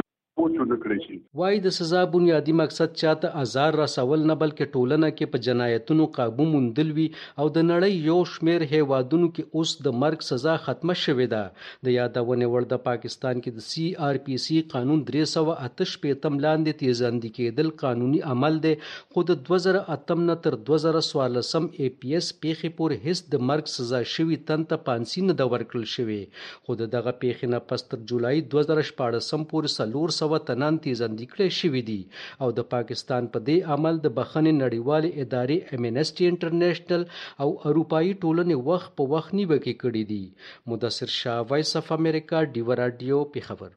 وای د سزا بنیادی مقصد چاته آزار رسول نه بلکې ټولنه کې په جنایتونو قابو موندل وي او د نړۍ یو شمیر هیوادونو کې اوس د مرګ سزا ختمه شوې ده. د یادونه وړ د پاکستان کې د CRPC قانون 358 لاندې تیزندي کېدل قانوني عمل دی، خو د 2008 نه تر 2014 APS پیښې پورې هیڅ د مرګ سزا شوی تن ته پانسي نه ده ورکړل شوې. خو دغه پیښې نه پس تر جولای 2014 پورې 400 تنان تیزندي کړي شوي دي او د پاکستان په دې عمل د بخښنې نړیوالې ادارې امنسټي انټرنیشنل او اروپایي ټولنې وخت په وخت نیوکې کړي دي. مدثر شاه، وایس اف امریکا، ډیوه رادیو، پیښور.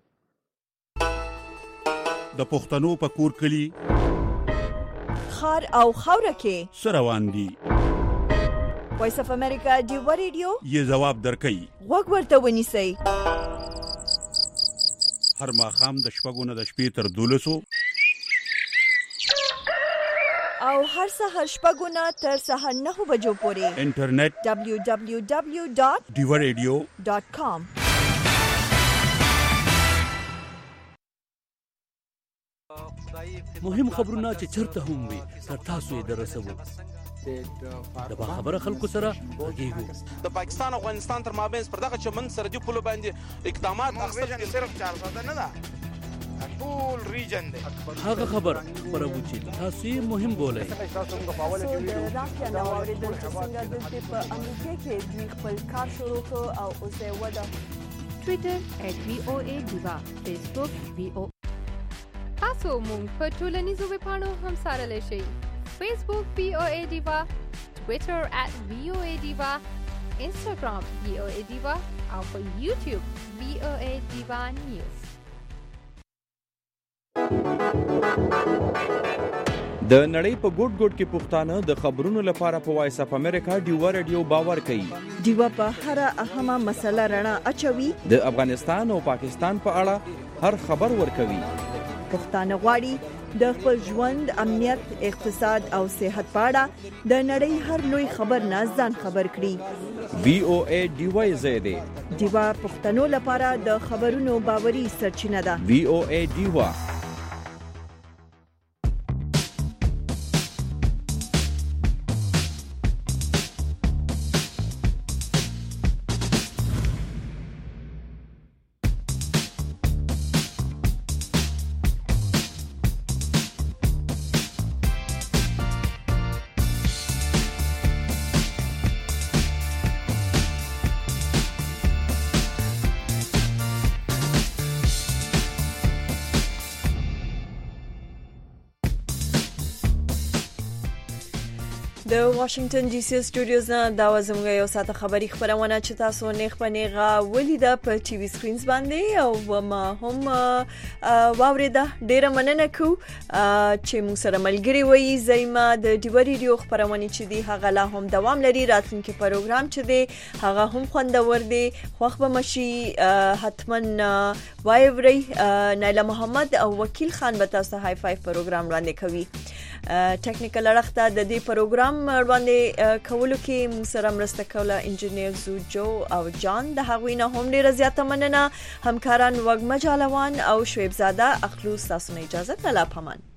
د پښتنو په کور کلی خار او خوره کې سروان دي. وایس اف امریکا ډیوه رادیو یې جواب درکړي، وګ ورته ونیسئ. هر ماښام د شپږو نه د شپې تر 12 او هر سهار شپږو نه تر سهار 9 بجو پورې انټرنیټ www.diwaradio.com. مهم خبرونه چې چرته هم وي تر تاسو یې درسوو. د باخبره خلکو سره غږیږو. د پاکستان او افغانستان تر مابین پر دغه چمن سرحدي پولو باندې اقدامات اخیستل کېږي. صرف 400 نه ده، ټول ریجن دی. هغه خبر خبرو چې تاسو یې مهم بولئ. د راکیا نو اوریدل چې څنګه د په امریکا کې دوی خپل کار شروع کړ او اوس یې ودا ټوئیټر @VOA_Diva، فیسبوک VOA. تاسو مونږ په ټولنیزو ویبپاڼو هم سره شئ. فیسبوک VOA Diva، ټوئیټر @VOA Diva، انسټاګرام VOA Diva او په یوټیوب VOA Diva News. د نړۍ په ګوټ ګوټ کې پښتانه د خبرونو لپاره په وایس اف امریکا ډیوه رادیو باور کوي. ډیوه په هر اهمه مسله رڼا اچوي. د افغانستان او پاکستان په اړه هر خبر ورکوي. پښتانه غواړي د خپل ژوند، امنیت، اقتصاد او صحت په اړه د نړۍ هر لوی خبر نه ځان خبر کړي. VOA ډیوای زیاده ډیوا پښتنو لپاره د خبرونو باوري سرچینه ده. VOA ډیوا. د واشنگټن ډي سي سټوډیوز نه دا زموږ یو ساعت خبري خبرونه چې تاسو نیغ په نیغه ولیده په ټي وي سکرینز باندې او ما هم واوریده. ډیره مننه کو چې موږ سره ملګری وي. زېما د ډیو ریډیو خبرونه چې دی هغه لا هم دوام لري. راتلونکي پروګرام چې دی هغه هم خوندور دی. خوښ به مشي حتما وایوري. نایله محمد او وکیل خان به تاسو هاي فایو پروګرام وړاندې کوي. ټیکنیکل اړخته د دې پروګرام وړاندې کولو کې موږ سره مرسته کوله انجینیر زوجو او جان. د هغوی نه هم ډیره زیاته مننه. همکاران وګمه جالوان او شعیب زاده اخلو. تاسو نه اجازه. الله پامان.